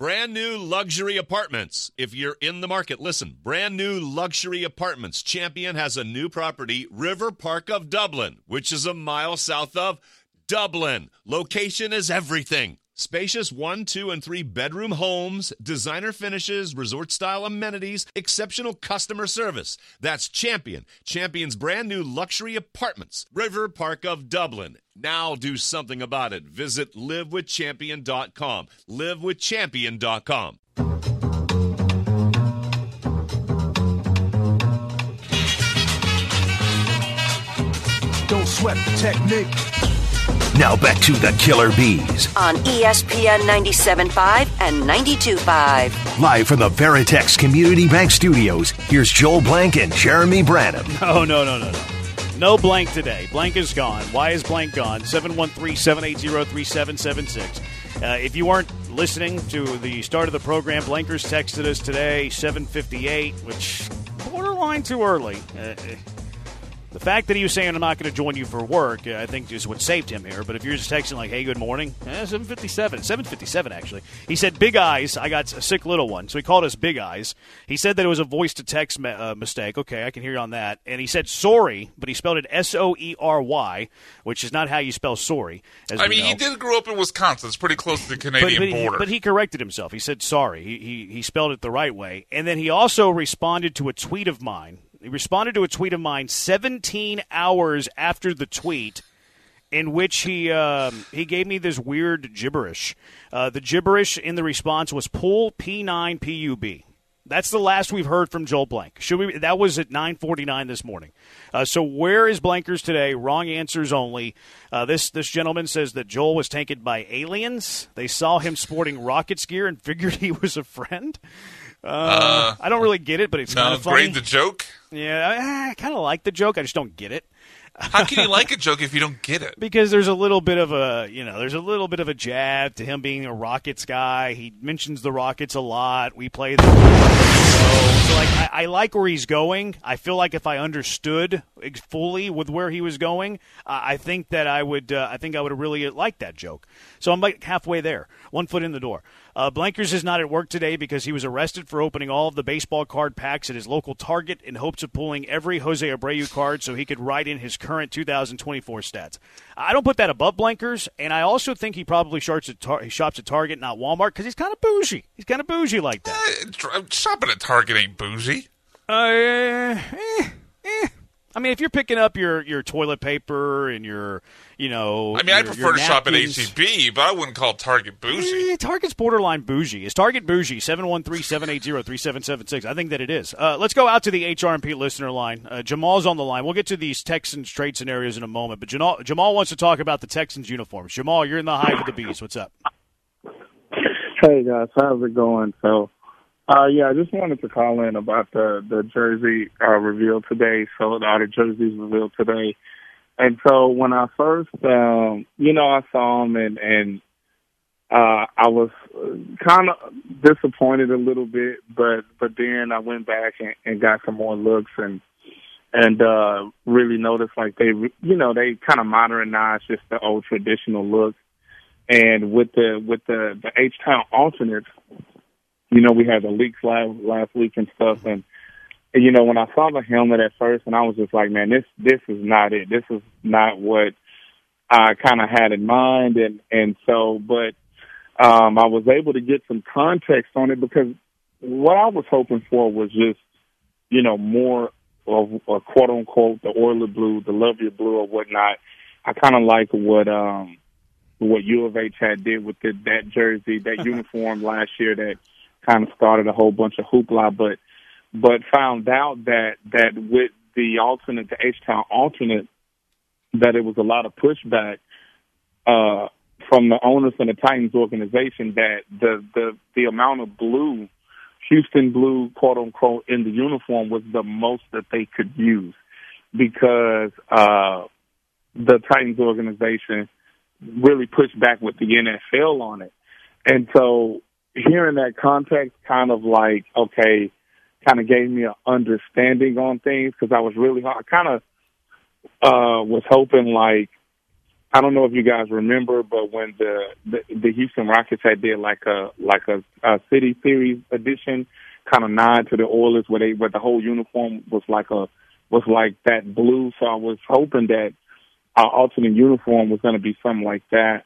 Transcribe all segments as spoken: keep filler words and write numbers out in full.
Brand new luxury apartments. If you're in the market, listen. Brand new luxury apartments. Champion has a new property, River Park of Dublin, which is a mile south of Dublin. Location is everything. Spacious one, two, and three bedroom homes, designer finishes, resort-style amenities, exceptional customer service. That's Champion. Champion's brand new luxury apartments. River Park of Dublin. Now do something about it. Visit live with champion dot com. live with champion dot com. Don't sweat the technique. Now back to the Killer Bees on E S P N ninety-seven point five and ninety-two point five. Live from the Veritex Community Bank Studios, here's Joel Blank and Jeremy Branham. No, no, no, no, no. No Blank today. Blank is gone. Why is Blank gone? seven one three, seven eight zero, three seven seven six. Uh, if you weren't listening to the start of the program, Blankers texted us today, seven fifty-eight, which borderline too early. Uh, The fact that he was saying, I'm not going to join you for work, uh, I think is what saved him here. But if you're just texting like, hey, good morning, eh, seven fifty-seven. seven fifty-seven, actually. He said, Big Eyes. I got a sick little one. So he called us Big Eyes. He said that it was a voice-to-text me- uh, mistake. Okay, I can hear you on that. And he said sorry, but he spelled it S O E R Y, which is not how you spell sorry. As I mean, know. he did grow up in Wisconsin. It's pretty close to the Canadian but, but border. He, but he corrected himself. He said sorry. He, he, he spelled it the right way. And then he also responded to a tweet of mine. He responded to a tweet of mine seventeen hours after the tweet, in which he um, he gave me this weird gibberish. Uh, the gibberish in the response was "pull P nine P U B." That's the last we've heard from Joel Blank. Should we? That was at nine forty-nine this morning. Uh, so where is Blankers today? Wrong answers only. Uh, this this gentleman says that Joel was taken by aliens. They saw him sporting Rockets gear and figured he was a friend. Uh, uh, I don't really get it, but it's no, kind of funny. Grade the joke? Yeah, I, I kind of like the joke. I just don't get it. How can you like a joke if you don't get it? Because there's a little bit of a, you know, there's a little bit of a jab to him being a Rockets guy. He mentions the Rockets a lot. We play the so, like, I, I like where he's going. I feel like if I understood fully with where he was going, uh, I think that I would, uh, I think I would have really liked that joke. So I'm like halfway there, one foot in the door. Uh, Blankers is not at work today because he was arrested for opening all of the baseball card packs at his local Target in hopes of pulling every Jose Abreu card so he could write in his current two thousand twenty-four stats. I don't put that above Blankers, and I also think he probably shops at, tar- he shops at Target, not Walmart, because he's kind of bougie. He's kind of bougie like that. Uh, shopping at Target ain't bougie. Uh, eh, eh. I mean, if you're picking up your, your toilet paper and your, you know, I mean, your, I prefer to shop at napkins. H E B, but I wouldn't call Target bougie. Eh, Target's borderline bougie. Is Target bougie? seven one three, seven eight zero, three seven seven six. I think that it is. Uh, let's go out to the H R and P listener line. Uh, Jamal's on the line. We'll get to these Texans trade scenarios in a moment, but Jamal, Jamal wants to talk about the Texans uniforms. Jamal, you're in the hive of the bees. What's up? Hey, guys. How's it going? So, Uh, yeah, I just wanted to call in about the, the jersey uh, reveal today. So, the, the jerseys revealed today. And so when I first, um, you know, I saw them and, and uh, I was kind of disappointed a little bit, but, but then I went back and, and got some more looks and, and uh, really noticed like they, you know, they kind of modernized just the old traditional look. And with the, with the, the H-Town alternates, you know, we had the leaks last, last week and stuff. And, and, you know, when I saw the helmet at first, and I was just like, man, this this is not it. This is not what I kind of had in mind. And, and so, but um, I was able to get some context on it because what I was hoping for was just, you know, more of a quote-unquote, the Oiler blue, the Love Your blue or whatnot. I kind of like what um, what U of H had did with the, that jersey, that uniform last year that kind of started a whole bunch of hoopla, but but found out that that with the alternate, the H-Town alternate, that it was a lot of pushback uh, from the owners and the Titans organization that the, the, the amount of blue, Houston blue, quote unquote, in the uniform was the most that they could use because uh, the Titans organization really pushed back with the N F L on it. And so hearing that context kind of like, okay, kind of gave me an understanding on things because I was really, I kind of uh, was hoping like I don't know if you guys remember, but when the the, the Houston Rockets had did like a like a, a City Series edition, kind of nod to the Oilers, where they where the whole uniform was like a was like that blue. So I was hoping that our alternate uniform was going to be something like that.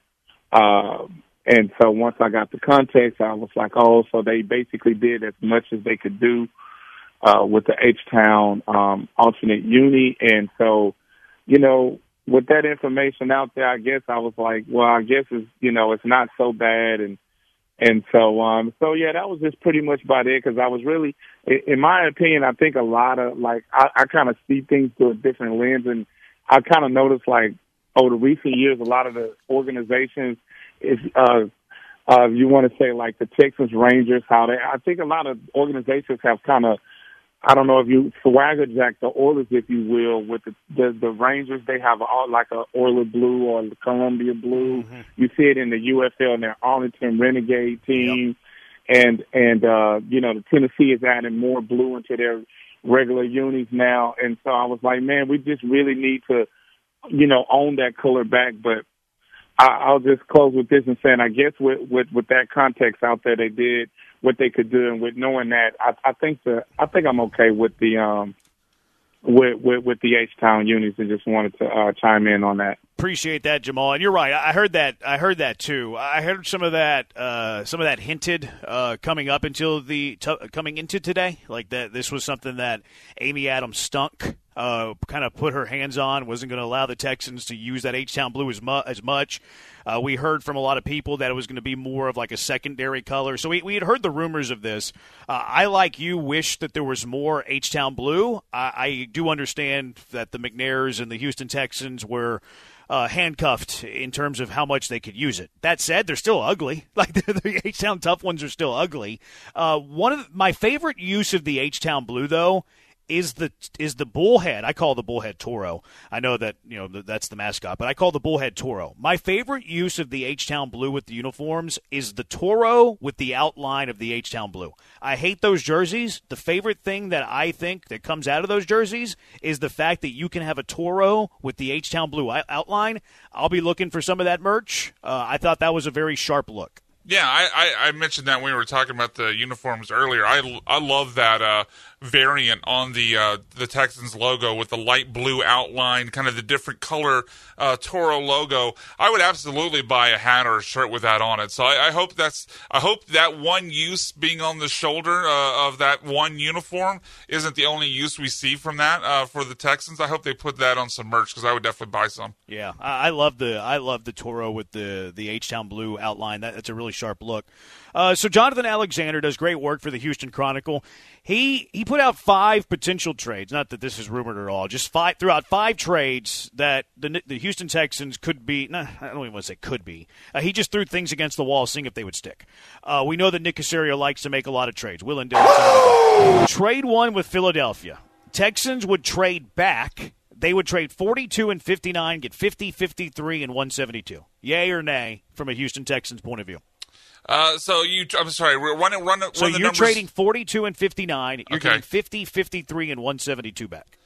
Uh, and so once I got the context, I was like, oh, so they basically did as much as they could do uh, with the H-Town um, alternate uni. And so, you know, with that information out there, I guess I was like, well, I guess it's, you know, it's not so bad. And, and so, um, so yeah, that was just pretty much about it. Cause I was really, in my opinion, I think a lot of like, I, I kind of see things through a different lens. And I kind of noticed like over the recent years, a lot of the organizations is, uh, uh, you want to say like the Texas Rangers, how they, I think a lot of organizations have kind of, I don't know if you swagger jack the Oilers, if you will, with the the, the Rangers. They have all like a Oiler blue or the Columbia blue. Mm-hmm. You see it in the U F L in their Arlington Renegade team, yep. and and uh, you know the Tennessee is adding more blue into their regular unis now. And so I was like, man, we just really need to, you know, own that color back. But I, I'll just close with this and saying, I guess with with, with that context out there, they did what they could do, and with knowing that, I, I think the I think I'm okay with the um with with, with the H-Town unis, and just wanted to uh, chime in on that. Appreciate that, Jamal. And you're right. I heard that. I heard that too. I heard some of that. Uh, some of that hinted uh, coming up until the t- coming into today. Like that, this was something that Amy Adams Stunk uh, kind of put her hands on. Wasn't going to allow the Texans to use that H-Town blue as, mu- as much. Uh, we heard from a lot of people that it was going to be more of like a secondary color. So we, we had heard the rumors of this. Uh, I, like you, wish that there was more H-Town blue. I, I do understand that the McNairs and the Houston Texans were uh, handcuffed in terms of how much they could use it. That said, they're still ugly. Like the, the H-Town tough ones are still ugly. Uh, one of the, my favorite use of the H-Town blue, though, is the is the bullhead. I call the bullhead Toro. I know that, you know, that's the mascot, but I call the bullhead Toro. My favorite use of the H-Town blue with the uniforms is the Toro with the outline of the H-Town blue. I hate those jerseys. The favorite thing that I think that comes out of those jerseys is the fact that you can have a Toro with the H-Town blue outline. I'll be looking for some of that merch. Uh, I thought that was a very sharp look. Yeah, I, I, I mentioned that when we were talking about the uniforms earlier. I, I love that uh, variant on the uh, the Texans logo with the light blue outline, kind of the different color uh, Toro logo. I would absolutely buy a hat or a shirt with that on it. So I, I hope that's I hope that one use being on the shoulder uh, of that one uniform isn't the only use we see from that uh, for the Texans. I hope they put that on some merch, because I would definitely buy some. Yeah, I, I love the I love the Toro with the the H-Town blue outline. That, that's a really sharp look. Uh, so Jonathan Alexander does great work for the Houston Chronicle. He he put out five potential trades. Not that this is rumored at all. Just five throughout five trades that the the Houston Texans could be. Nah, I don't even want to say could be. Uh, he just threw things against the wall, seeing if they would stick. Uh, we know that Nick Caserio likes to make a lot of trades. Will and Dylan. Trade one with Philadelphia. Texans would trade back. They would trade forty-two and fifty-nine, get fifty, fifty-three, and one seventy-two. Yay or nay from a Houston Texans point of view? Uh, so you, I'm sorry, run it, run it. So run the you're numbers. trading forty-two and fifty-nine. You're Okay. getting fifty, fifty-three, and one seventy-two back.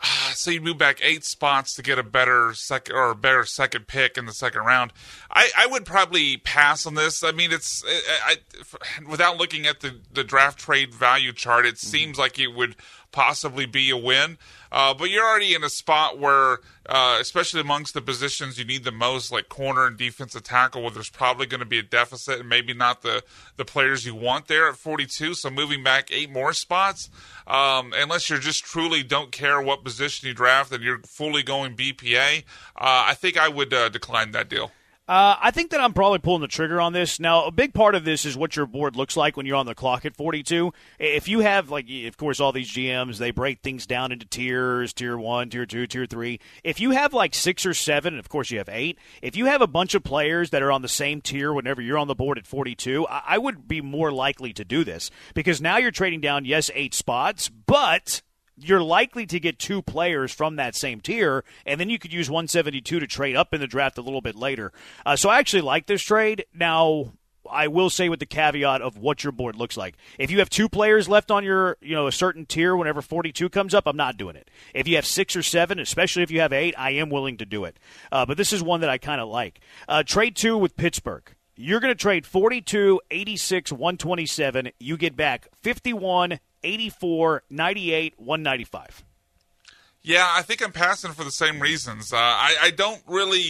So you move back eight spots to get a better second or a better second pick in the second round. I, I would probably pass on this. I mean, it's I, I, without looking at the, the draft trade value chart, it mm-hmm. seems like it would possibly be a win. Uh, but you're already in a spot where, uh, especially amongst the positions you need the most, like corner and defensive tackle, where there's probably going to be a deficit and maybe not the, the players you want there at forty-two. So moving back eight more spots, um, unless you just truly don't care what position you draft and you're fully going B P A, uh, I think I would uh, decline that deal. Uh, I think that I'm probably pulling the trigger on this. Now, a big part of this is what your board looks like when you're on the clock at forty-two. If you have, like, of course, all these G Ms, they break things down into tiers, tier one, tier two, tier three. If you have, like, six or seven, and of course you have eight, if you have a bunch of players that are on the same tier whenever you're on the board at forty-two, I, I would be more likely to do this. Because now you're trading down, yes, eight spots, but you're likely to get two players from that same tier, and then you could use one seventy-two to trade up in the draft a little bit later. Uh, so I actually like this trade. Now, I will say with the caveat of what your board looks like. If you have two players left on your, you know, a certain tier whenever forty-two comes up, I'm not doing it. If you have six or seven, especially if you have eight, I am willing to do it. Uh, but this is one that I kind of like. Uh, trade two with Pittsburgh. You're going to trade forty-two, eighty-six, one twenty-seven. You get back fifty-one, eighty-four, ninety-eight, one ninety-five. Yeah, I think I'm passing for the same reasons. Uh, I, I don't really...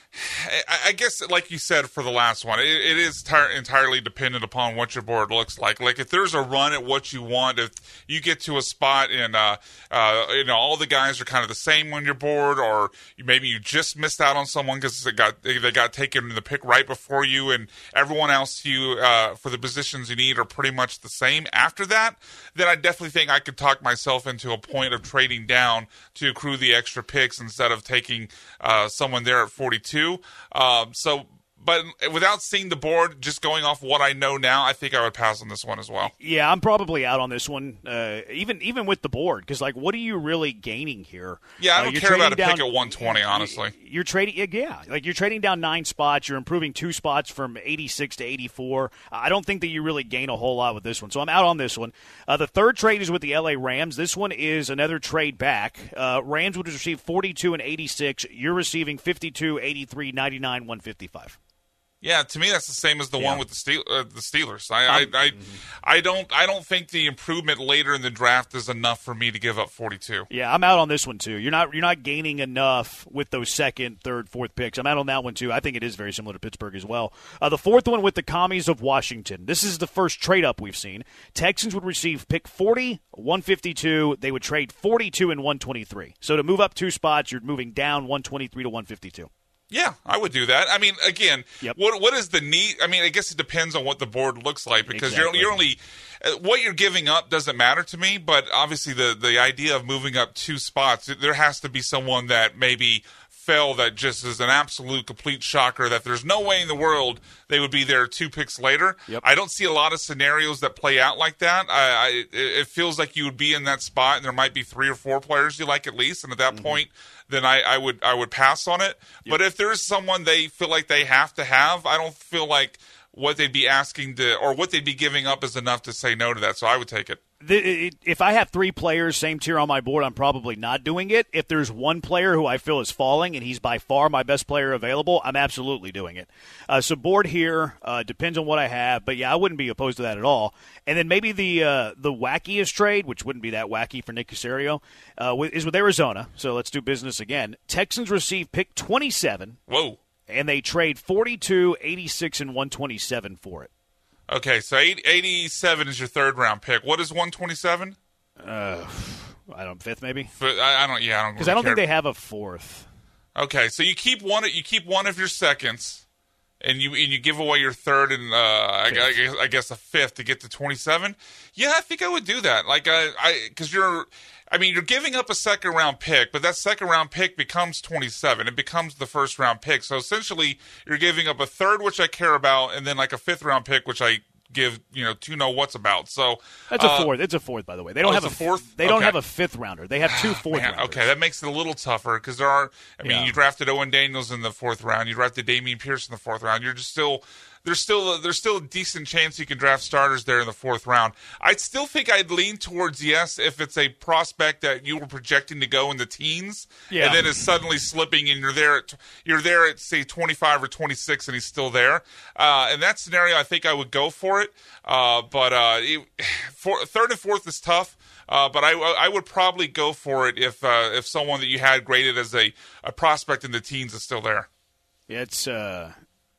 I guess, like you said for the last one, it, it is tar- entirely dependent upon what your board looks like. Like, if there's a run at what you want, if you get to a spot and uh, uh, you know all the guys are kind of the same on your board, or you, maybe you just missed out on someone because they got they, they got taken in the pick right before you, and everyone else you uh, for the positions you need are pretty much the same after that, then I definitely think I could talk myself into a point of trading down to accrue the extra picks instead of taking uh, someone there at forty-two. Um, so, but without seeing the board, just going off what I know now, I think I would pass on this one as well. Yeah, I'm probably out on this one, uh, even even with the board, because like, what are you really gaining here? Yeah, I don't uh, care about a down, pick at one twenty, honestly. You're trading, yeah, like you're trading down nine spots. You're improving two spots from eighty-six to eighty-four. I don't think that you really gain a whole lot with this one, so I'm out on this one. Uh, the third trade is with the L A Rams. This one is another trade back. Uh, Rams would receive forty-two and eighty-six. You're receiving fifty-two, eighty-three, ninety-nine, one fifty-five. Yeah, to me that's the same as the yeah. one with the Steel, uh, the Steelers. I, I, I, mm-hmm. I don't, I don't think the improvement later in the draft is enough for me to give up forty-two. Yeah, I'm out on this one too. You're not, you're not gaining enough with those second, third, fourth picks. I'm out on that one too. I think it is very similar to Pittsburgh as well. Uh, the fourth one with the Commies of Washington. This is the first trade up we've seen. Texans would receive pick forty, one fifty-two. They would trade forty-two and one twenty-three. So to move up two spots, you're moving down one twenty-three to one fifty-two. Yeah, I would do that. I mean, again, yep. what what is the need? I mean, I guess it depends on what the board looks like because exactly. you're, you're only what you're giving up doesn't matter to me. But obviously, the the idea of moving up two spots, there has to be someone that maybe fell that just is an absolute complete shocker that there's no way in the world they would be there two picks later. Yep. I don't see a lot of scenarios that play out like that. I, I it feels like you would be in that spot and there might be three or four players you like at least, and at that mm-hmm. point. Then I, I would I would pass on it. Yep. But if there's someone they feel like they have to have, I don't feel like what they'd be asking to or what they'd be giving up is enough to say no to that. So I would take it. The, it, if I have three players, same tier on my board, I'm probably not doing it. If there's one player who I feel is falling and he's by far my best player available, I'm absolutely doing it. Uh, so board here uh, depends on what I have, but yeah, I wouldn't be opposed to that at all. And then maybe the uh, the wackiest trade, which wouldn't be that wacky for Nick Caserio, uh, is with Arizona. So let's do business again. Texans receive pick twenty-seven. Whoa. And they trade forty-two, eighty-six, and one twenty-seven for it. Okay, so eighty-seven is your third round pick. What is one twenty-seven? Uh, I don't fifth maybe. I, I don't. Yeah, I don't. Because really I don't care. think they have a fourth. Okay, so you keep one. You keep one of your seconds, and you and you give away your third and uh, I, I, guess, I guess a fifth to get to twenty-seven. Yeah, I think I would do that. Like I, I because you're. I mean, you're giving up a second-round pick, but that second-round pick becomes twenty-seven. It becomes the first-round pick. So, essentially, you're giving up a third, which I care about, and then, like, a fifth-round pick, which I give, you know, to know what's about. So That's a uh, fourth. It's a fourth, by the way. They don't oh, have a fourth? They don't Okay. have a fifth-rounder. They have two fourth-rounders. Okay, that makes it a little tougher because there are, I mean, Yeah. you drafted Owen Daniels in the fourth round. You drafted Damian Pierce in the fourth round. You're just still... There's still a, there's still a decent chance you can draft starters there in the fourth round. I still think I'd lean towards yes if it's a prospect that you were projecting to go in the teens, Yeah. and then is suddenly slipping, and you're there at you're there at say twenty-five or twenty-six, and he's still there. Uh, in that scenario, I think I would go for it. Uh, but uh, it, for, third and fourth is tough. Uh, but I, I would probably go for it if uh, if someone that you had graded as a, a prospect in the teens is still there. Yeah, it's uh,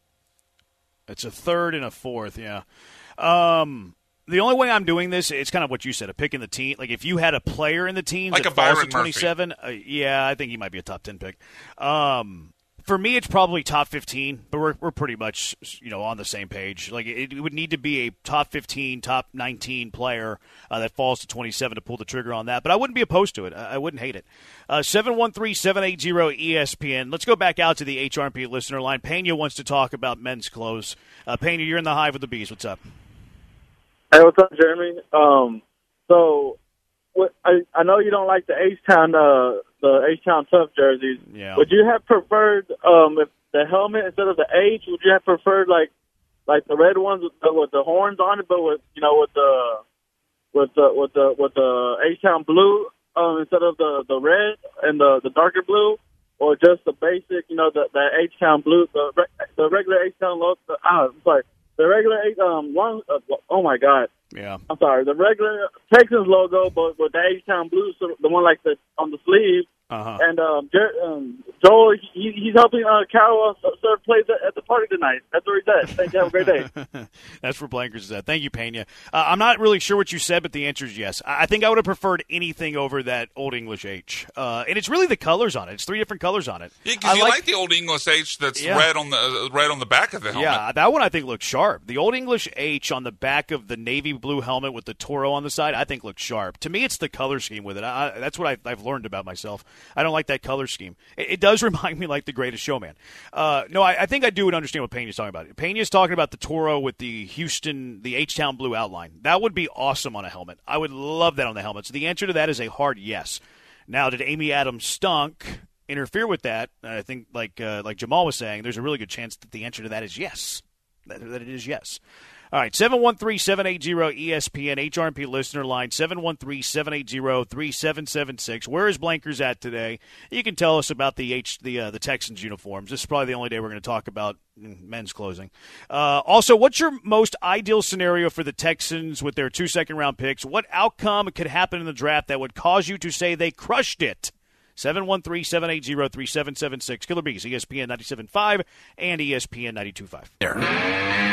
it's a third and a fourth. Yeah. Um, the only way I'm doing this, it's kind of what you said, a pick in the teen. Like if you had a player in the teens Like that a falls Byron to twenty-seven, uh, yeah, I think he might be a top ten pick. Um, for me, it's probably top fifteen, but we're we're pretty much you know on the same page. Like it, it would need to be a top fifteen, top nineteen player uh, that falls to twenty-seven to pull the trigger on that. But I wouldn't be opposed to it. I, I wouldn't hate it. Uh, seven one three, seven eight zero, E S P N. Let's go back out to the H R P listener line. Pena wants to talk about men's clothes. Uh, Pena, you're in the hive with the bees. What's up? Hey, what's up, Jeremy? Um, so, what, I I know you don't like the H-Town, uh, the H-Town Tough jerseys. Yeah. Would you have preferred, um, if the helmet instead of the H? Would you have preferred like like the red ones with the, with the horns on it, but with you know with the with the with the with the H-Town blue um, instead of the the red and the the darker blue, or just the basic, you know, the the H-Town blue, the the regular H-Town logo. Ah, I'm sorry, the regular um one. Uh, oh my God. Yeah. I'm sorry, the regular Texans logo, but with the H-Town blue, so the one like the on the sleeve. Uh-huh. And um, Jer- um, Joel, he, he's helping uh, Cal uh, serve plays at, at the party tonight. That's what he said. Thank you. Have a great day. That's for Blankers. Thank you, Pena. Uh, I'm not really sure what you said, but the answer is yes. I, I think I would have preferred anything over that Old English H. Uh, and it's really the colors on it. It's three different colors on it. Yeah, because you like, like the Old English H that's yeah. red on the uh, red on the back of the helmet. Yeah, that one I think looks sharp. The Old English H on the back of the navy blue helmet with the Toro on the side, I think looks sharp. To me, it's the color scheme with it. I, that's what I've, I've learned about myself. I don't like that color scheme. It, it does remind me like the Greatest Showman. Uh, no, I, I think I do understand what Pena's talking about. Pena's talking about the Toro with the Houston, the H-Town blue outline. That would be awesome on a helmet. I would love that on the helmet. So the answer to that is a hard yes. Now, did Amy Adams Stunk interfere with that? I think, like uh, like Jamal was saying, there's a really good chance that the answer to that is yes. That, that it is yes. All right, seven one three, seven eight zero, E S P N, H R M P listener line, seven one three, seven eight zero, three seven seven six. Where is Blankers at today? You can tell us about the H, the uh, the Texans uniforms. This is probably the only day we're going to talk about men's clothing. Uh, also, what's your most ideal scenario for the Texans with their two second-round picks? What outcome could happen in the draft that would cause you to say they crushed it? seven one three, seven eight zero, three seven seven six. Killer Bees, E S P N ninety-seven point five and E S P N ninety-two point five. There.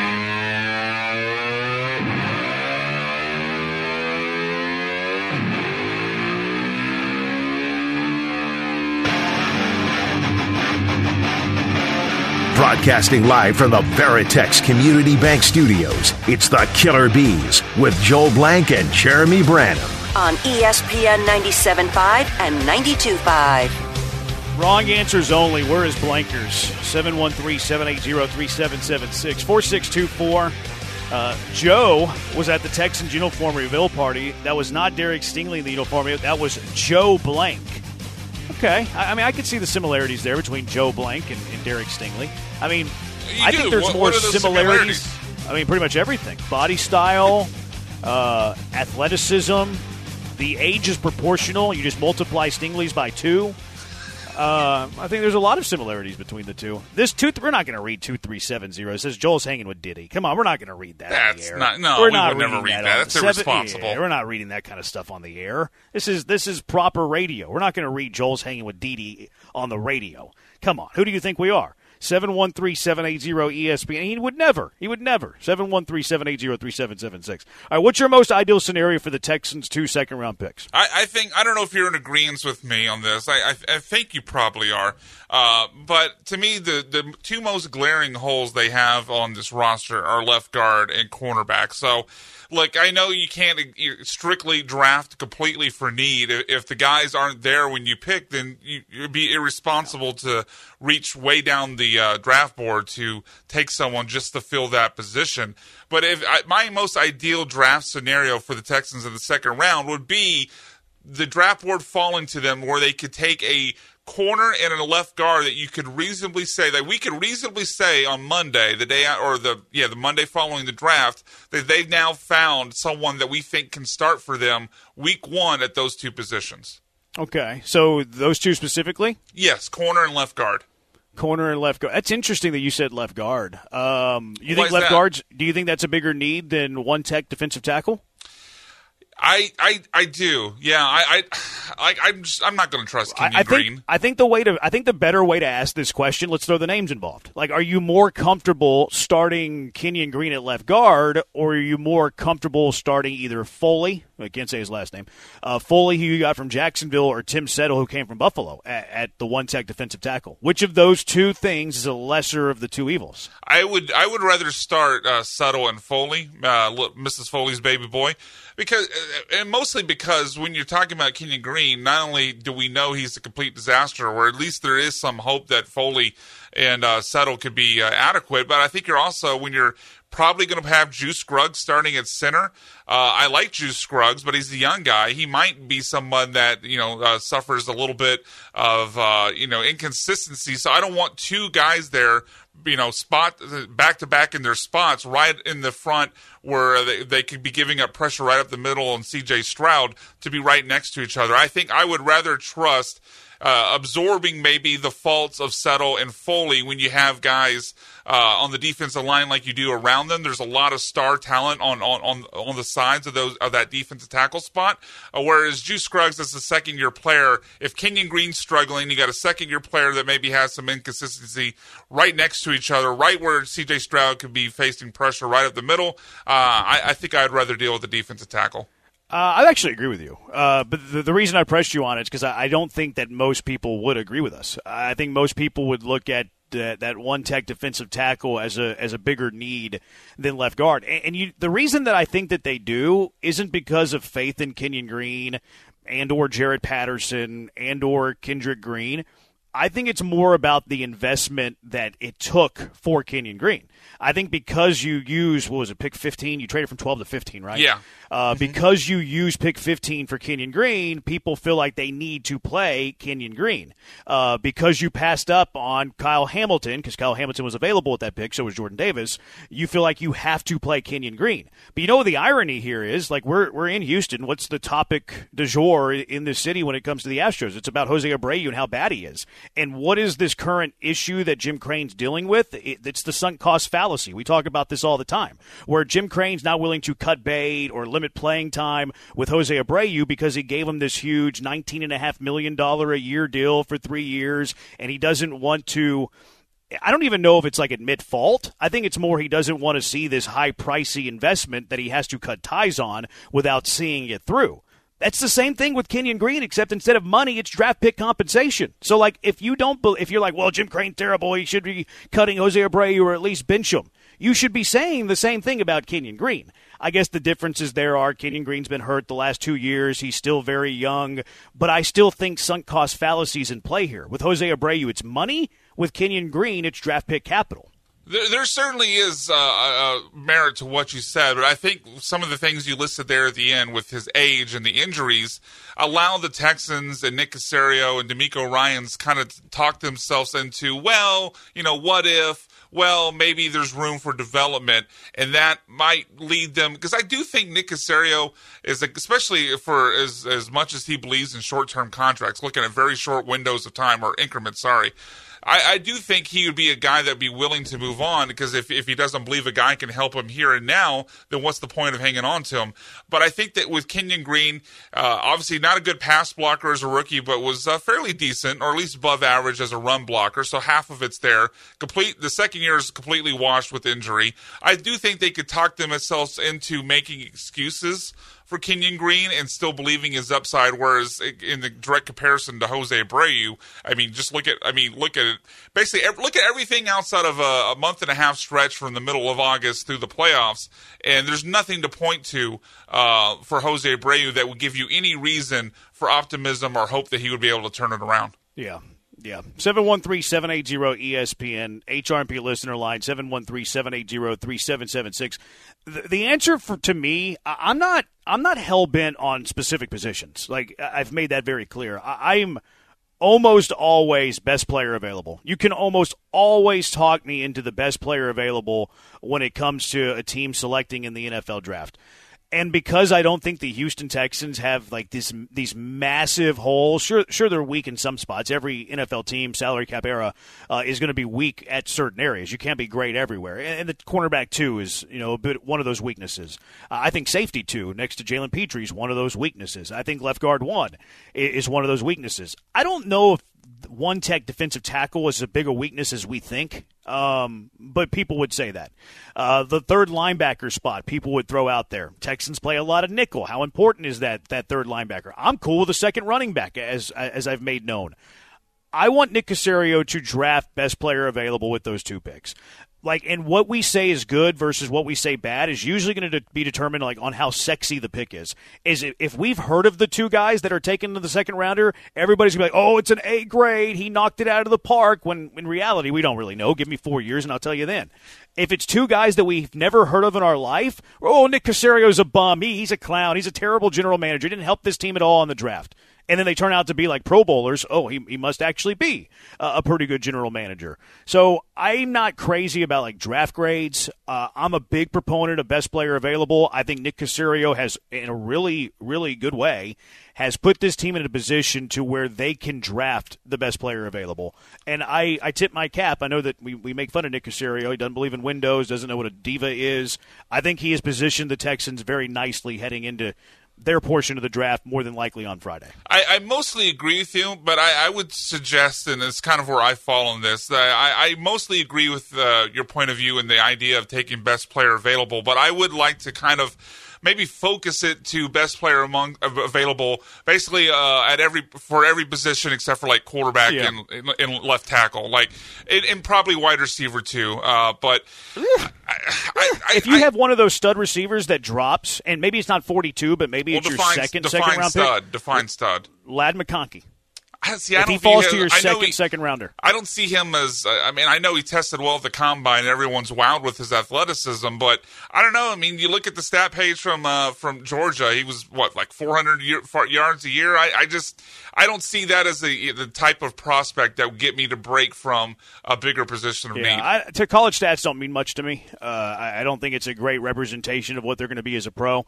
Broadcasting live from the Veritex Community Bank Studios, it's the Killer Bees with Joel Blank and Jeremy Branham. On E S P N ninety-seven point five and ninety-two point five. Wrong answers only. Where is Blankers? seven one three, seven eight zero, three seven seven six. four six two four. Uh, Joe was at the Texans uniform reveal party. That was not Derek Stingley in the uniform. That was Joe Blank. Okay. I, I mean, I could see the similarities there between Joe Blank and, and Derek Stingley. I mean, you I do. think there's what, more what similarities. similarities. I mean, pretty much everything. Body style, uh, athleticism. The age is proportional. You just multiply Stingley's by two. Uh, I think there's a lot of similarities between the two. This two, we're not going to read two three seven zero. It says Joel's hanging with Diddy. Come on, we're not going to read that. That's on the air. not. No, we're we not would never read that. that. on That's seven, irresponsible. Yeah, we're not reading that kind of stuff on the air. This is this is proper radio. We're not going to read Joel's hanging with Diddy on the radio. Come on, who do you think we are? seven one three, seven eight zero, E S P N. He would never. He would never. seven one three, seven eight zero, three seven seven six. All right, what's your most ideal scenario for the Texans' two second-round picks? I, I think I don't know if you're in agreement with me on this. I, I, I think you probably are. Uh, but to me, the, the two most glaring holes they have on this roster are left guard and cornerback. So, look, I know you can't strictly draft completely for need. If the guys aren't there when you pick, then you, you'd be irresponsible to reach way down the uh, draft board to take someone just to fill that position. But if I, my most ideal draft scenario for the Texans in the second round would be the draft board falling to them where they could take a corner and a left guard that you could reasonably say that we could reasonably say on Monday, the day or the yeah the Monday following the draft, that they've now found someone that we think can start for them week one at those two positions. Okay, so those two specifically? Yes, corner and left guard. Corner and left guard. That's interesting that you said left guard. Um, you Why think is left that? guards? Do you think that's a bigger need than one tech defensive tackle? I, I, I do. Yeah, I, I, I I'm just, I'm not going to trust Kenyon I, I Green. think I think the way to I think the better way to ask this question. Let's throw the names involved. Like, are you more comfortable starting Kenyon Green at left guard, or are you more comfortable starting either Foley? I can't say his last name. Uh, Foley, who you got from Jacksonville, or Tim Settle, who came from Buffalo, at, at the one tech defensive tackle. Which of those two things is a lesser of the two evils? I would I would rather start uh, Settle and Foley, uh, Missus Foley's baby boy. Because, and mostly because when you're talking about Kenyon Green, not only do we know he's a complete disaster, or at least there is some hope that Foley and uh, Settle could be uh, adequate, but I think you're also, when you're probably going to have Juice Scruggs starting at center. Uh, I like Juice Scruggs, but he's a young guy. He might be someone that, you know, uh, suffers a little bit of, uh, you know, inconsistency. So I don't want two guys there you know, spot back to back in their spots right in the front where they, they could be giving up pressure right up the middle and C J Stroud to be right next to each other. I think I would rather trust uh, absorbing maybe the faults of Settle and Foley when you have guys uh, on the defensive line like you do around them. There's a lot of star talent on on, on, on the sides of those of that defensive tackle spot. Uh, whereas Juice Scruggs is a second year player. If Kenyon Green's struggling, you got a second year player that maybe has some inconsistency right next to each other, right where C J Stroud could be facing pressure right up the middle. Uh, I, I think I'd rather deal with the defensive tackle. Uh, I actually agree with you. Uh, but the, the reason I pressed you on it is because I, I don't think that most people would agree with us. I think most people would look at that, that one tech defensive tackle as a as a bigger need than left guard. And, and you, the reason that I think that they do isn't because of faith in Kenyon Green and or Jaret Patterson and or Kendrick Green. I think it's more about the investment that it took for Kenyon Green. I think because you use, what was it, pick fifteen? You traded from twelve to fifteen, right? Yeah. Uh, mm-hmm. Because you use pick fifteen for Kenyon Green, people feel like they need to play Kenyon Green. Uh, because you passed up on Kyle Hamilton, because Kyle Hamilton was available at that pick, so was Jordan Davis, you feel like you have to play Kenyon Green. But you know what the irony here is? Like, we're we're in Houston. What's the topic du jour in this city when it comes to the Astros? It's about Jose Abreu and how bad he is. And what is this current issue that Jim Crane's dealing with? It, it's the sunk cost fallacy. We talk about this all the time, where Jim Crane's not willing to cut bait or limit playing time with Jose Abreu because he gave him this huge nineteen point five million dollars a year deal for three years, and he doesn't want to – I don't even know if it's like admit fault. I think it's more he doesn't want to see this high pricey investment that he has to cut ties on without seeing it through. That's the same thing with Kenyon Green, except instead of money, it's draft pick compensation. So, like, if you don't, if you're like, well, Jim Crane's terrible, he should be cutting Jose Abreu or at least bench him, you should be saying the same thing about Kenyon Green. I guess the differences there are Kenyon Green's been hurt the last two years. He's still very young, but I still think sunk cost fallacies in play here. With Jose Abreu, it's money. With Kenyon Green, it's draft pick capital. There, there certainly is uh, a merit to what you said, but I think some of the things you listed there at the end with his age and the injuries allow the Texans and Nick Caserio and DeMeco Ryans kind of talk themselves into, well, you know, what if, well, maybe there's room for development, and that might lead them, because I do think Nick Caserio is, especially for as, as much as he believes in short-term contracts, looking at very short windows of time, or increments, sorry, I, I do think he would be a guy that would be willing to move on, because if, if he doesn't believe a guy can help him here and now, then what's the point of hanging on to him? But I think that with Kenyon Green, uh, obviously not a good pass blocker as a rookie, but was uh, fairly decent, or at least above average as a run blocker, so half of it's there. Complete The second year is completely washed with injury. I do think they could talk themselves into making excuses for Kenyon Green and still believing his upside, whereas in the direct comparison to Jose Abreu, I mean, just look at, I mean, look at it, basically look at everything outside of a, a month and a half stretch from the middle of August through the playoffs, and there's nothing to point to uh, for Jose Abreu that would give you any reason for optimism or hope that he would be able to turn it around. Yeah. Yeah, seven one three, seven eight zero, E S P N, H R and P listener line, seven one three, seven eight zero, three seven seven six. The, the answer for to me, I'm not I'm not hell-bent on specific positions. Like, I've made that very clear. I, I'm almost always best player available. You can almost always talk me into the best player available when it comes to a team selecting in the N F L draft. And because I don't think the Houston Texans have like this these massive holes, sure, sure they're weak in some spots. Every N F L team, salary cap era, uh, is going to be weak at certain areas. You can't be great everywhere. And, and the cornerback too is, you know, a bit one of those weaknesses. Uh, I think safety two next to Jalen Petrie is one of those weaknesses. I think left guard one is one of those weaknesses. I don't know if one tech defensive tackle is as big a weakness as we think, um, but people would say that. Uh, the third linebacker spot, people would throw out there. Texans play a lot of nickel. How important is that that third linebacker? I'm cool with the second running back, as as I've made known. I want Nick Caserio to draft best player available with those two picks. Like, and what we say is good versus what we say bad is usually going to be determined like on how sexy the pick is. Is if we've heard of the two guys that are taken to the second rounder, everybody's going to be like, oh, it's an A grade. He knocked it out of the park. When in reality, we don't really know. Give me four years and I'll tell you then. If it's two guys that we've never heard of in our life, oh, Nick Caserio's a bum. He, he's a clown. He's a terrible general manager. He didn't help this team at all in the draft. and then they turn out to be like Pro Bowlers. Oh, he, he must actually be uh, a pretty good general manager. So I'm not crazy about like draft grades. Uh, I'm a big proponent of best player available. I think Nick Caserio has, in a really, really good way, has put this team in a position to where they can draft the best player available. And I, I tip my cap. I know that we, we make fun of Nick Caserio. He doesn't believe in windows, doesn't know what a diva is. I think he has positioned the Texans very nicely heading into their portion of the draft more than likely on Friday. I, I mostly agree with you, but I, I would suggest, and it's kind of where I fall on this, that I, I mostly agree with uh, your point of view and the idea of taking best player available, but I would like to kind of maybe focus it to best player among available, basically uh, at every for every position except for like quarterback yeah. and, and left tackle, like and, and probably wide receiver too. Uh, but I, I, I, if you I, have one of those stud receivers that drops, and maybe it's not forty-two, but maybe well, it's define, your second define second round stud, pick. Define stud. Lad McConkey. See, I if don't he falls him, to your I second he, second rounder, I don't see him as. I mean, I know he tested well at the combine, and everyone's wowed with his athleticism. But I don't know. I mean, you look at the stat page from uh, from Georgia. He was what, like four hundred year, yards a year. I, I just I don't see that as the the type of prospect that would get me to break from a bigger position of yeah, need. I, to college stats don't mean much to me. Uh, I, I don't think it's a great representation of what they're going to be as a pro.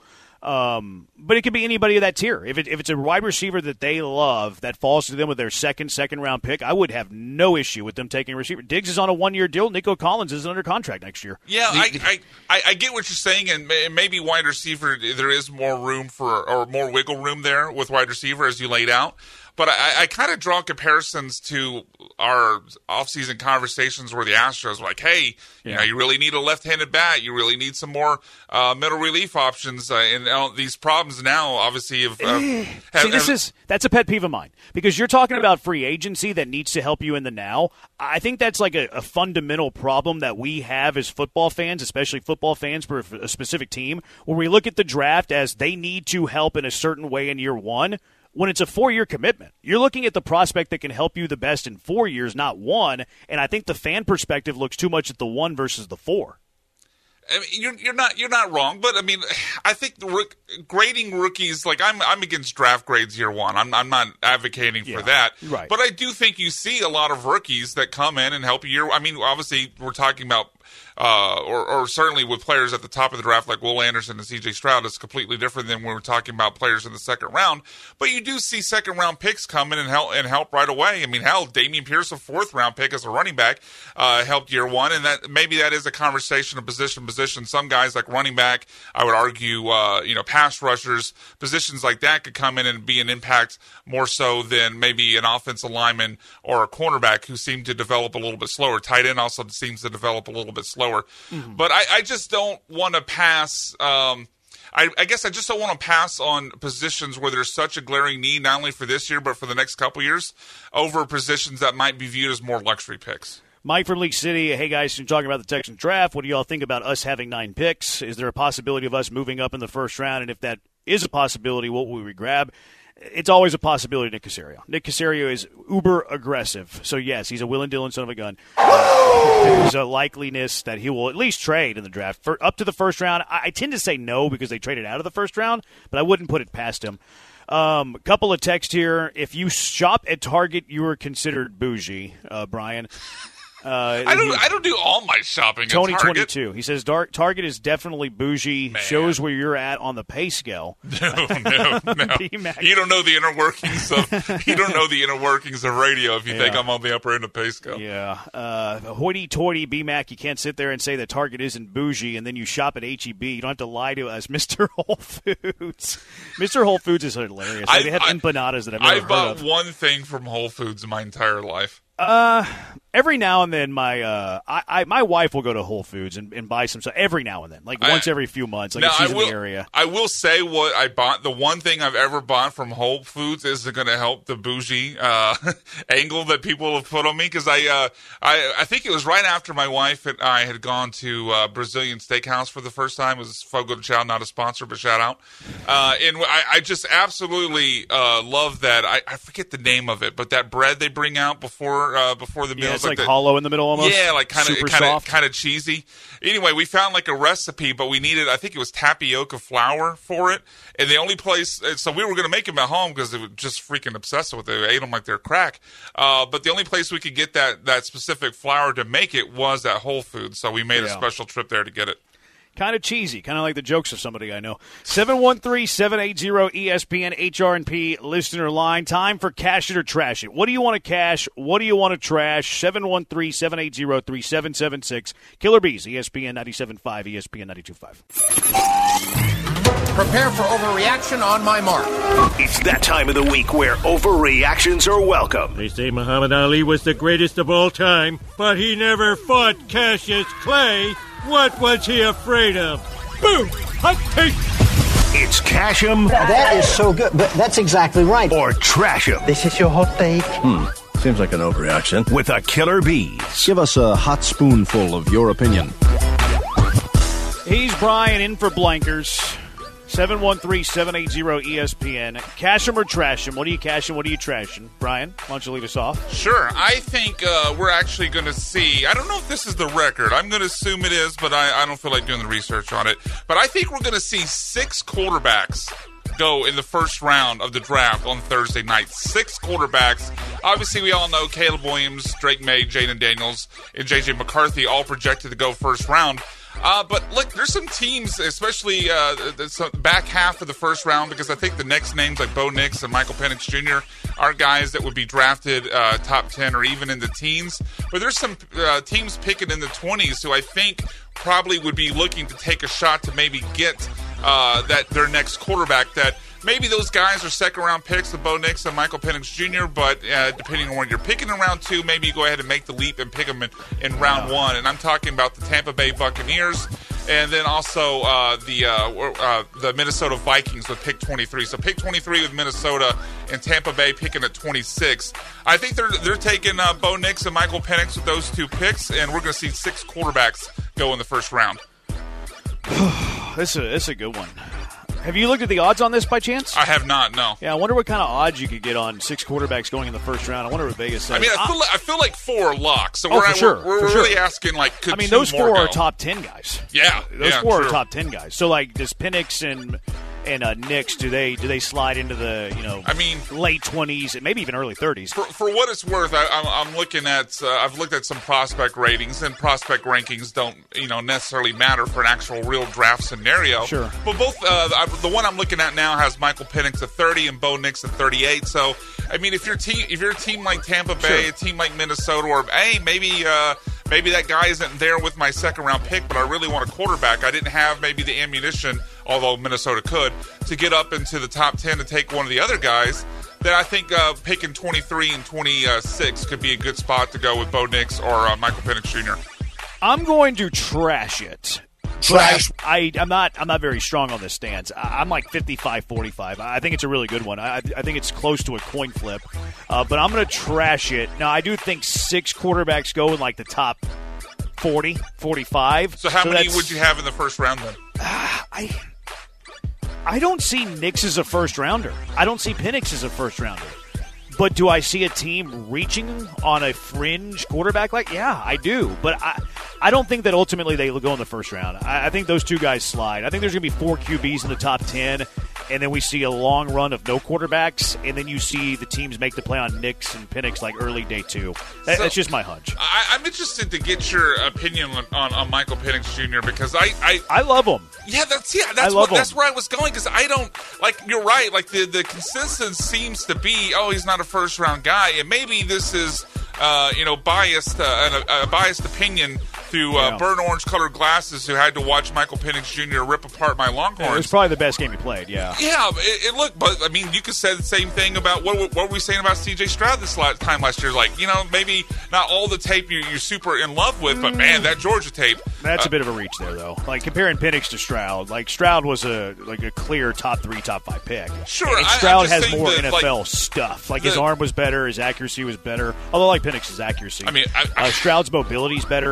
Um, but it could be anybody of that tier. If it, if it's a wide receiver that they love that falls to them with their second second round pick, I would have no issue with them taking a receiver. Diggs is on a one year deal. Nico Collins is under contract next year. Yeah, the, I, I I get what you're saying, and maybe wide receiver there is more room for or more wiggle room there with wide receiver as you laid out. But I, I kind of draw comparisons to our offseason conversations where the Astros were like, hey, yeah. you know, you really need a left-handed bat. You really need some more uh, middle relief options. Uh, and uh, these problems now, obviously, have, uh, have See, this have, is that's a pet peeve of mine because you're talking about free agency that needs to help you in the now. I think that's like a, a fundamental problem that we have as football fans, especially football fans for a specific team, where we look at the draft as they need to help in a certain way in year one. When it's a four-year commitment, you're looking at the prospect that can help you the best in four years, not one. And I think the fan perspective looks too much at the one versus the four. I mean, you're you're not you're not wrong, but I mean, I think the rook, grading rookies, like I'm I'm against draft grades year one. I'm I'm not advocating for yeah, that, right? But I do think you see a lot of rookies that come in and help you. Year, I mean, obviously we're talking about. Uh, or, or certainly with players at the top of the draft like Will Anderson and C J Stroud, it's completely different than when we're talking about players in the second round. But you do see second round picks come in and help and help right away. I mean, hell, Dameon Pierce, a fourth round pick as a running back, uh, helped year one, and that maybe that is a conversation of position position. Some guys like running back, I would argue, uh, you know, pass rushers, positions like that could come in and be an impact more so than maybe an offensive lineman or a cornerback who seem to develop a little bit slower. Tight end also seems to develop a little bit slower. Mm-hmm. But I, I just don't want to pass. Um, I, I guess I just don't want to pass on positions where there's such a glaring need, not only for this year but for the next couple years, over positions that might be viewed as more luxury picks. Mike from League City. Hey, guys, you're talking about the Texans draft. What do y'all think about us having nine picks? Is there a possibility of us moving up in the first round? And if that is a possibility, what will we grab? It's always a possibility, Nick Caserio. Nick Caserio is uber aggressive. So, yes, he's a Will and Dillon son of a gun. Uh, there's a likeliness that he will at least trade in the draft. For, up to the first round, I, I tend to say no because they traded out of the first round, but I wouldn't put it past him. A um, couple of texts here. If you shop at Target, you are considered bougie, uh, Brian. Uh, I don't. he, I don't do all my shopping. Tony at Target. twenty-two. He says Dar- Target is definitely bougie. Man. Shows where you're at on the pay scale. No, no, no. You don't know the inner workings of. You don't know the inner workings of radio if you yeah. think I'm on the upper end of pay scale. Yeah. Uh, hoity-toity B-Mac. You can't sit there and say that Target isn't bougie, and then you shop at H E B. You don't have to lie to us, Mister Whole Foods. Mister Whole Foods is hilarious. Like, they have I, empanadas that I've never I've heard bought of. one thing from Whole Foods in my entire life. Uh, every now and then, my uh, I, I my wife will go to Whole Foods and, and buy some stuff every now and then, like I, once every few months, like now, if she's I will, in the area. I will say what I bought. The one thing I've ever bought from Whole Foods isn't going to help the bougie uh, angle that people have put on me because I, uh, I I think it was right after my wife and I had gone to uh, Brazilian Steakhouse for the first time. It was Fogo de Chao, not a sponsor, but shout out. Uh, and I, I just absolutely uh, love that. I, I forget the name of it, but that bread they bring out before before uh, before the meal. Yeah, it's like, like the, hollow in the middle almost. Yeah, like kind of Super kind of soft. kind of cheesy. Anyway, we found like a recipe, but we needed, I think it was tapioca flour for it. And the only place, so we were going to make them at home because they were just freaking obsessed with it. They ate them like they're crack. Uh, but the only place we could get that, that specific flour to make it was at Whole Foods. So we made Yeah. a special trip there to get it. Kind of cheesy, kind of like the jokes of somebody I know. seven one three, seven eight zero, E S P N H R and P listener line. Time for Cash It or Trash It. What do you want to cash? What do you want to trash? seven one three, seven eight zero, three seven seven six. Killer Bees, E S P N ninety-seven point five, E S P N ninety-two point five. Prepare for overreaction on my mark. It's that time of the week where overreactions are welcome. They say Muhammad Ali was the greatest of all time, but he never fought Cassius Clay. What was he afraid of? Boom! Hot take! It's Cash 'em That is so good, but that's exactly right. or Trash 'em This is your hot take. Hmm. Seems like an overreaction. with the Killer Bees. Give us a hot spoonful of your opinion. He's Brian in for Blankers. seven one three, seven eight zero, E S P N. Cash him or trash him? What are you cashing? What are you trashing? Brian, why don't you lead us off? Sure. I think uh, we're actually going to see, I don't know if this is the record. I'm going to assume it is, but I, I don't feel like doing the research on it. But I think we're going to see six quarterbacks go in the first round of the draft on Thursday night. Six quarterbacks. Obviously, we all know Caleb Williams, Drake May, Jaden Daniels, and J J McCarthy all projected to go first round. Uh, but look, there's some teams, especially uh, the back half of the first round, because I think the next names like Bo Nix and Michael Penix Junior are guys that would be drafted uh, top ten or even in the teens. But there's some uh, teams picking in the twenties who I think probably would be looking to take a shot to maybe get uh, that their next quarterback. That maybe those guys are second round picks, the Bo Nix and Michael Penix Junior But uh, depending on when you're picking in round two, maybe you go ahead and make the leap and pick them in, in round one. And I'm talking about the Tampa Bay Buccaneers, and then also uh, the uh, uh, the Minnesota Vikings with pick twenty-three. So pick twenty-three with Minnesota and Tampa Bay picking at twenty-six. I think they're they're taking uh, Bo Nix and Michael Penix with those two picks, and we're going to see six quarterbacks go in the first round. This is a, this is a good one. Have you looked at the odds on this by chance? I have not, no. Yeah, I wonder what kind of odds you could get on six quarterbacks going in the first round. I wonder what Vegas says. I mean, I feel like, I feel like four are locks. So Oh, we're, for sure, we're, we're for really sure. asking, like, could I mean, two those more four go? are top ten guys. Yeah, Those yeah, four true. are top ten guys. So, like, does Penix and and uh, Nix, do they do they slide into the, you know, I mean, late twenties and maybe even early thirties? For, for what it's worth, I, I'm, I'm looking at. Uh, I've looked at some prospect ratings, and prospect rankings don't, you know, necessarily matter for an actual real draft scenario. Sure. But both uh, I, the one I'm looking at now has Michael Penix at thirty and Bo Nix at thirty-eight. So, I mean, if you're team, if you're a team like Tampa Bay, Sure. a team like Minnesota, or hey, maybe. Uh, Maybe that guy isn't there with my second round pick, but I really want a quarterback. I didn't have maybe the ammunition, although Minnesota could, to get up into the top ten to take one of the other guys. Then I think uh, picking twenty-three and twenty-six could be a good spot to go with Bo Nix or uh, Michael Penix Junior I'm going to trash it. Trash. I, I'm not. I'm not very strong on this stance. I, I'm like fifty-five forty-five. I think it's a really good one. I, I think it's close to a coin flip. Uh, but I'm going to trash it. Now, I do think six quarterbacks go in like the top forty, forty-five. So how many that's- would you have in the first round then? I I don't see Nix as a first rounder. I don't see Penix as a first rounder. But do I see a team reaching on a fringe quarterback? Like, yeah, I do. But I, I don't think that ultimately they will go in the first round. I, I think those two guys slide. I think there's going to be four Q Bs in the top ten, and then we see a long run of no quarterbacks, and then you see the teams make the play on Nix and Penix like early day two. That, So- that's just my hunch. I, I'm interested to get your opinion on, on, on Michael Penix Junior because I, I I love him. Yeah, that's yeah, I that's love what that's him. where I was going because I don't like. You're right. Like the the consensus seems to be, oh, he's not a first round guy, and maybe this is, uh, you know, biased, uh, a, a biased opinion through uh, Yeah. burnt orange colored glasses who had to watch Michael Penix Junior rip apart my Yeah, it was Longhorns. probably the best game he played, yeah. Yeah, it, it looked, but I mean, you could say the same thing about what, what were we saying about C J Stroud this last time last year? Like, you know, maybe not all the tape you, you're super in love with, but man, that Georgia tape. That's uh, a bit of a reach there, though. Like comparing Penix to Stroud, like Stroud was a like a clear top three, top five pick. Sure, and I- I'm Stroud just has saying more that, N F L like, stuff. Like his the- arm was better, his accuracy was better. Although I like Penix's accuracy. I mean, I- I- uh, Stroud's mobility is better. He's not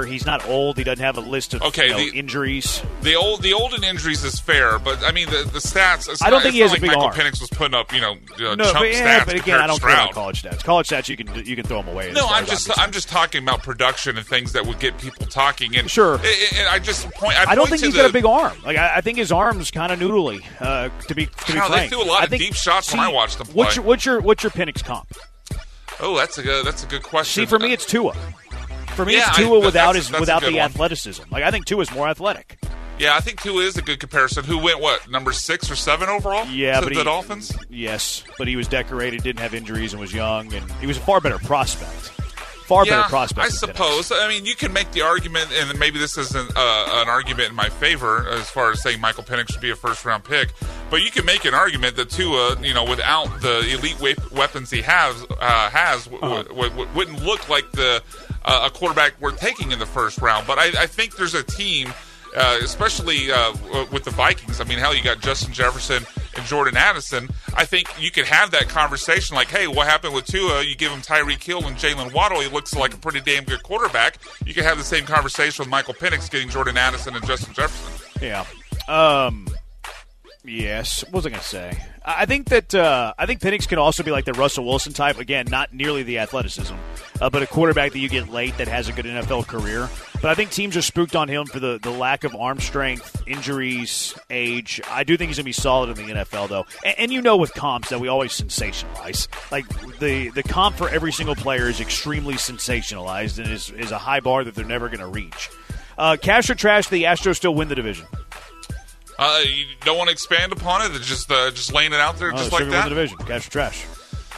old. He doesn't have a list of okay, you know, the, injuries. The old, the old and injuries is fair, but I mean the, the stats. It's I don't not, think it's he has not a like big Michael arm. Penix was putting up, you know, uh, No, chump but, yeah, stats but again, compared I don't to care Stroud. about college stats. College stats, you can you can throw them away. No, as far I'm as just concerned. I'm just talking about production and things that would get people talking. And sure, and, and I just point. I, I don't point think to he's the, got a big arm. Like I, I think his arm's kind of noodly. Uh, to be to be know, frank, they threw a lot I of think, deep shots see, when I watched them play. What's your what's your what's your Penix comp? Oh, that's a good, that's a good question. See, for me, it's Tua. For me, Yeah, it's Tua I- without that's- his that's a without good the one. athleticism. Like I think Tua's more athletic. Yeah, I think Tua is a good comparison. Who went what number six or seven overall? Yeah, to but the he, Dolphins. Yes, but he was decorated, didn't have injuries, and was young, and he was a far better prospect. Far yeah, better prospect. I than Penix. suppose. I mean, you can make the argument, and maybe this isn't uh, an argument in my favor as far as saying Michael Penix should be a first-round pick, but you can make an argument that Tua, you know, without the elite we- weapons he has, uh, has w- Uh-huh. w- w- wouldn't look like the uh, a quarterback we're taking in the first round. But I, I think there's a team. Uh, especially uh, w- with the Vikings. I mean, hell, you got Justin Jefferson and Jordan Addison. I think you could have that conversation like, hey, what happened with Tua? You give him Tyreek Hill and Jalen Waddle. He looks like a pretty damn good quarterback. You could have the same conversation with Michael Penix getting Jordan Addison and Justin Jefferson. Yeah. Um. Yes. What was I going to say? I I think that uh, I think Penix can also be like the Russell Wilson type. Again, not nearly the athleticism, uh, but a quarterback that you get late that has a good N F L career. But I think teams are spooked on him for the, the lack of arm strength, injuries, age. I do think he's going to be solid in the N F L, though. And, and you know with comps that we always sensationalize. Like, the, the comp for every single player is extremely sensationalized and is, is a high bar that they're never going to reach. Uh, cash or trash, the Astros still win the division. Uh, you don't want to expand upon it? Just uh, just laying it out there Oh, just they're like gonna that? win the division. Cash or trash.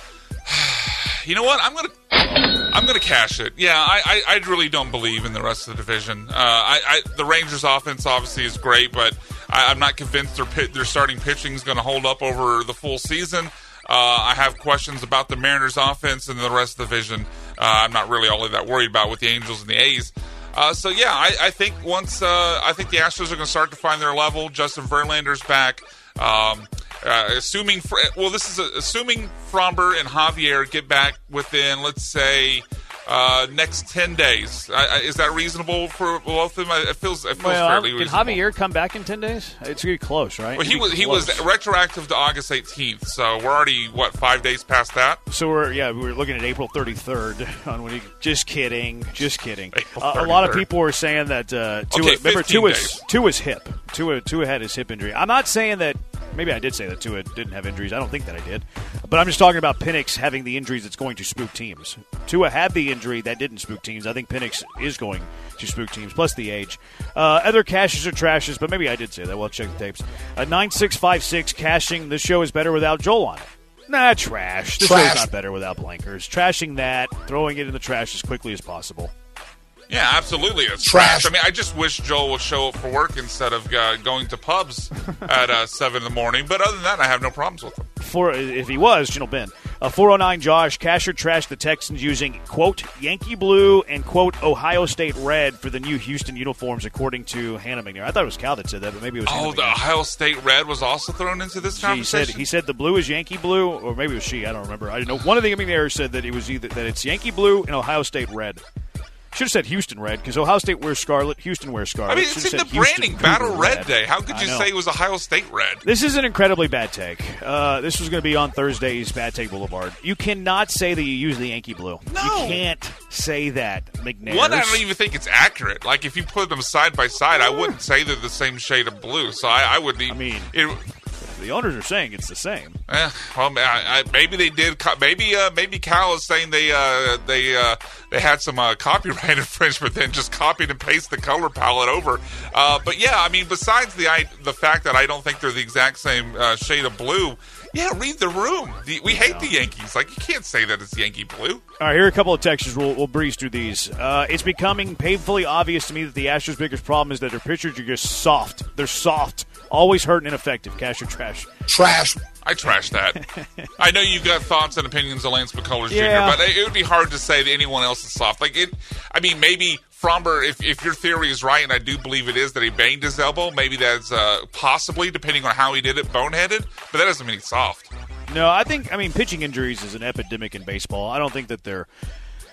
You know what? I'm gonna I'm gonna cash it. Yeah, I, I, I really don't believe in the rest of the division. Uh, I, I the Rangers' offense obviously is great, but I, I'm not convinced their pit, their starting pitching is going to hold up over the full season. Uh, I have questions about the Mariners' offense and the rest of the division. Uh, I'm not really all that worried about with the Angels and the A's. Uh, so yeah, I, I think once uh, I think the Astros are going to start to find their level. Justin Verlander's back. Um, uh, assuming, well, this is a, assuming Fromber and Javier get back within, let's say, uh, next ten days. I, I, is that reasonable for both of them? It feels, it feels Well, fairly can reasonable. Javier come back in ten days? It's going to be close, right? Well, he It'd was be he was close. retroactive to August eighteenth, so we're already what five days past that. So we're yeah we were looking at April thirty-third on when he. Just kidding, just kidding. April Uh, a lot of thirty-third. people were saying that uh, Tua, Okay, remember fifteen Tua's days. Tua's hip. Tua Tua had his hip injury. I'm not saying that. Maybe I did say that Tua didn't have injuries. I don't think that I did. But I'm just talking about Penix having the injuries that's going to spook teams. Tua had the injury that didn't spook teams. I think Penix is going to spook teams, plus the age. Uh, other cashes or trashes, but maybe I did say that. We'll check the tapes. Uh, nine six five six cashing. This show is better without Joel on it. Nah, trash. This Trash. show's not better without Blankers. Trashing that, throwing it in the trash as quickly as possible. Yeah, absolutely. It's Trash. trash. I mean, I just wish Joel would show up for work instead of uh, going to pubs at uh, seven in the morning. But other than that, I have no problems with him. For if he was, you know, Ben. Uh, four oh nine Josh, cash or trash the Texans using, quote, Yankee blue and, quote, Ohio State red for the new Houston uniforms, according to Hannah McNair. I thought it was Cal that said that, but maybe it was Oh, Hannah the McNair. Ohio State red was also thrown into this He said conversation? he said the blue is Yankee blue, or maybe it was she. I don't remember. I didn't know. One of the McNairs said that it was either that it's Yankee blue and Ohio State red. Should have said Houston red because Ohio State wears scarlet, Houston wears scarlet. I mean, Should've it's in said the Houston branding Cougar Battle Red Day. How could I you know. say it was Ohio State red? This is an incredibly bad take. Uh, this was going to be on Thursday's Bad Take Boulevard. You cannot say that you use the Yankee blue. No. You can't say that, McNair. One, I don't even think it's accurate. Like, if you put them side by side, I wouldn't say they're the same shade of blue. So I, I wouldn't even. I mean, it, the owners are saying it's the same. Eh, well, I, I, maybe they did. Co- maybe, uh, maybe Cal is saying they, uh, they, uh, they had some uh, copyright infringement, then just copied and pasted the color palette over. Uh, but yeah, I mean, besides the I, the fact that I don't think they're the exact same uh, shade of blue. Yeah, read the room. The, we hate the Yankees. Like, you can't say that it's Yankee blue. All right, here are a couple of texts. We'll, we'll breeze through these. Uh, it's becoming painfully obvious to me that the Astros' biggest problem is that their pitchers are just soft. They're soft. Always hurt and ineffective. Cash or trash? Trash. I trash that. I know you've got thoughts and opinions on Lance McCullers Yeah. Junior, but it would be hard to say that anyone else is soft. Like it, I mean, maybe Fromber, if, if your theory is right, and I do believe it is, that he banged his elbow, maybe that's uh, possibly, depending on how he did it, boneheaded, but that doesn't mean he's soft. No, I think, I mean, pitching injuries is an epidemic in baseball. I don't think that they're,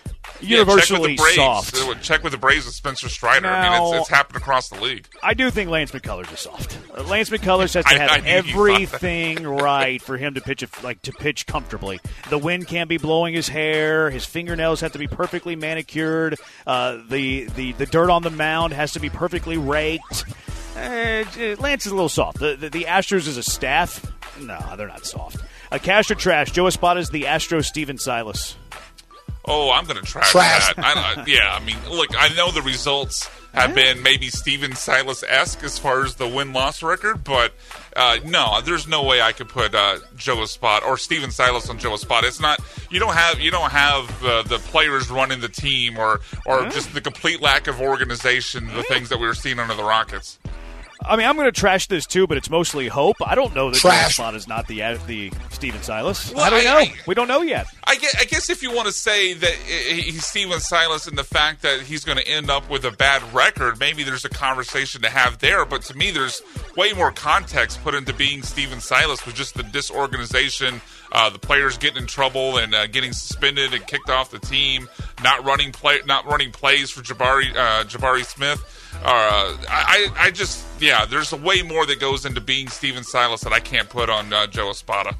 universally yeah, check with the Braves. soft. Check with the Braves with Spencer Strider. Now, I mean, it's, it's happened across the league. I do think Lance McCullers is soft. Uh, Lance McCullers has to I- have I knew you thought everything right for him to pitch a, like to pitch comfortably. The wind can't be blowing his hair. His fingernails have to be perfectly manicured. Uh, the, the the dirt on the mound has to be perfectly raked. Uh, Lance is a little soft. The, the, the Astros as a staff, no, they're not soft. Uh, cash or trash? Joe Espada's the Astros Steven Silas. Oh, I'm going to trash, Trash. that. I, I, yeah, I mean, look, I know the results have been maybe Steven Silas-esque as far as the win-loss record, but uh, no, there's no way I could put uh, Joe Espada or Steven Silas on Joe Espada. It's not. You don't have you don't have uh, the players running the team or or Yeah. just the complete lack of organization. The things that we were seeing under the Rockets. I mean, I'm going to trash this too, but it's mostly hope. I don't know that Joe Trash. Espada is not the the Steven Silas. Well, I don't I- know. I- we don't know yet. I guess, I guess if you want to say that i- he's Steven Silas and the fact that he's going to end up with a bad record, maybe there's a conversation to have there. But to me, there's way more context put into being Steven Silas with just the disorganization, uh, the players getting in trouble and uh, getting suspended and kicked off the team, not running play, not running plays for Jabari uh, Jabari Smith. Uh, I, I just, yeah, there's a way more that goes into being Steven Silas that I can't put on uh, Joe Espada.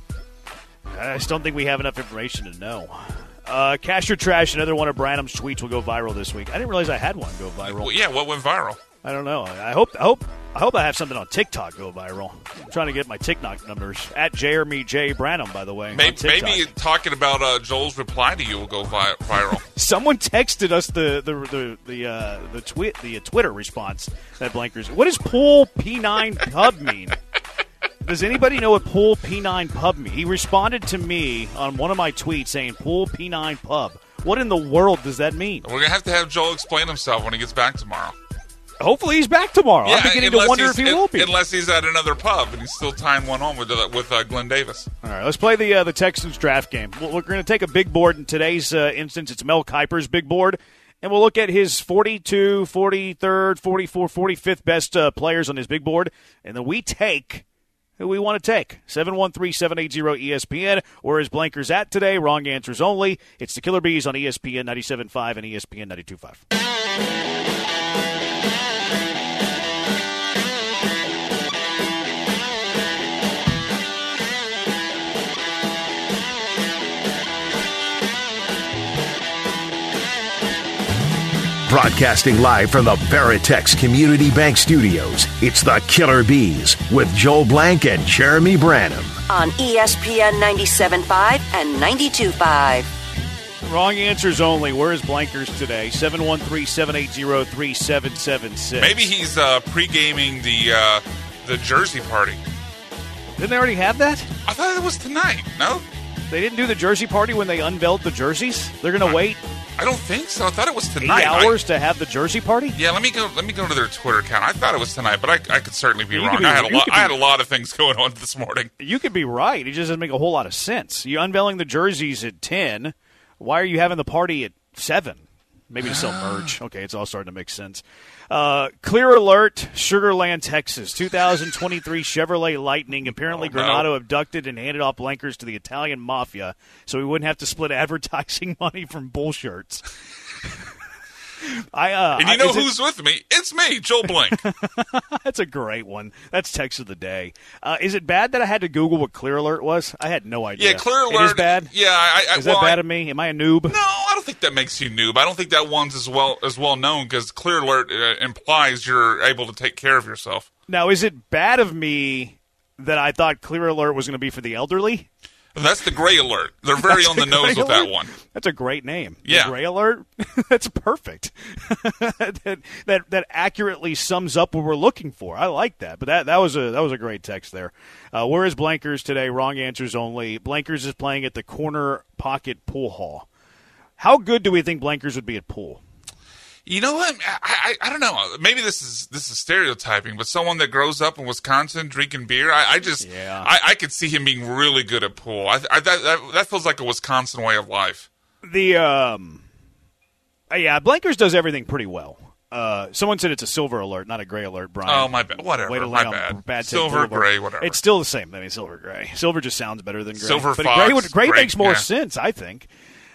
I just don't think we have enough information to know. Uh, cash or trash? Another one of Branham's tweets will go viral this week. I didn't realize I had one go viral. Well, yeah, what went viral? I don't know. I hope. I hope. I hope I have something on TikTok go viral. I'm trying to get my TikTok numbers at Jeremy J Branham. By the way, on Maybe, TikTok. maybe talking about uh, Joel's reply to you will go vi- viral. Someone texted us the the the the uh, the tweet the uh, Twitter response that Blankers. What does pool P nine pub mean? Does anybody know what pool P nine pub mean? He responded to me on one of my tweets saying pool P nine pub. What in the world does that mean? We're gonna have to have Joel explain himself when he gets back tomorrow. Hopefully he's back tomorrow. I'm beginning to unless wonder he's- if he will be. Unless he's at another pub and he's still tying one on with uh, with uh, Glenn Davis. All right, let's play the uh, the Texans draft game. Well, we're going to take a big board. In today's uh, instance, it's Mel Kiper's big board, and we'll look at his forty-two, forty-third, forty-four, forty-fifth best uh, players on his big board, and then we take who we want to take. seven one three, seven eight zero, E S P N. Where is Blankers at today? Wrong answers only. It's the Killer Bees on E S P N ninety-seven point five and E S P N ninety-two point five. Broadcasting live from the Veritex Community Bank Studios, it's the Killer Bees with Joel Blank and Jeremy Branham. On E S P N ninety-seven point five and ninety-two point five. Wrong answers only. Where is Blankers today? seven one three, seven eight zero, three seven seven six. Maybe he's uh, pre-gaming the uh, the jersey party. Didn't they already have that? I thought it was tonight. No, They didn't do the jersey party when they unveiled the jerseys? They're going to wait I don't think so. I thought it was eight tonight. hours to have the jersey party? I, yeah, let me go. Let me go to their Twitter account. I thought it was tonight, but I, I could certainly be You wrong. could be- I had a you lot. could I had be- a lot of things going on this morning. You could be right. It just doesn't make a whole lot of sense. You're unveiling the jerseys at ten. Why are you having the party at seven? Maybe to sell merch. Okay, it's all starting to make sense. Uh, clear alert, Sugar Land, Texas. two thousand twenty-three Chevrolet Lightning. Apparently, Oh, no. Granado abducted and handed off Blankers to the Italian mafia so we wouldn't have to split advertising money from bull shirts. I, uh, And you know is it- who's with me? It's me, Joel Blank. That's a great one. That's text of the day. Uh, is it bad that I had to Google what Clear Alert was? I had no idea. Yeah, Clear Alert. It is bad? Yeah, I, I, Is well, that bad I, of me? Am I a noob? No, I don't think that makes you noob. I don't think that one's as well as well known because Clear Alert uh, implies you're able to take care of yourself. Now, is it bad of me that I thought Clear Alert was going to be for the elderly? That's the Gray Alert. They're very That's on the a nose Gray with that Alert? one. That's a great name. Yeah. The Gray Alert? That's perfect. that, that that accurately sums up what we're looking for. I like that. But that, that was a that was a great text there. Uh, where is Blankers today? Wrong answers only. Blankers is playing at the Corner Pocket Pool Hall. How good do we think Blankers would be at pool? You know what? I, I I don't know. Maybe this is this is stereotyping, but someone that grows up in Wisconsin drinking beer, I, I just Yeah. I, I could see him being really good at pool. I, I that, that that feels like a Wisconsin way of life. The um, uh, yeah, Blankers does everything pretty well. Uh, someone said it's a silver alert, not a gray alert, Brian. Oh my bad. Whatever. Way to My lay on bad. bad take Silver, Boulevard. gray, whatever. It's still the same. I mean, silver, gray. Silver just sounds better than gray. Silver but fox, gray, would, gray gray, makes more yeah. sense, I think.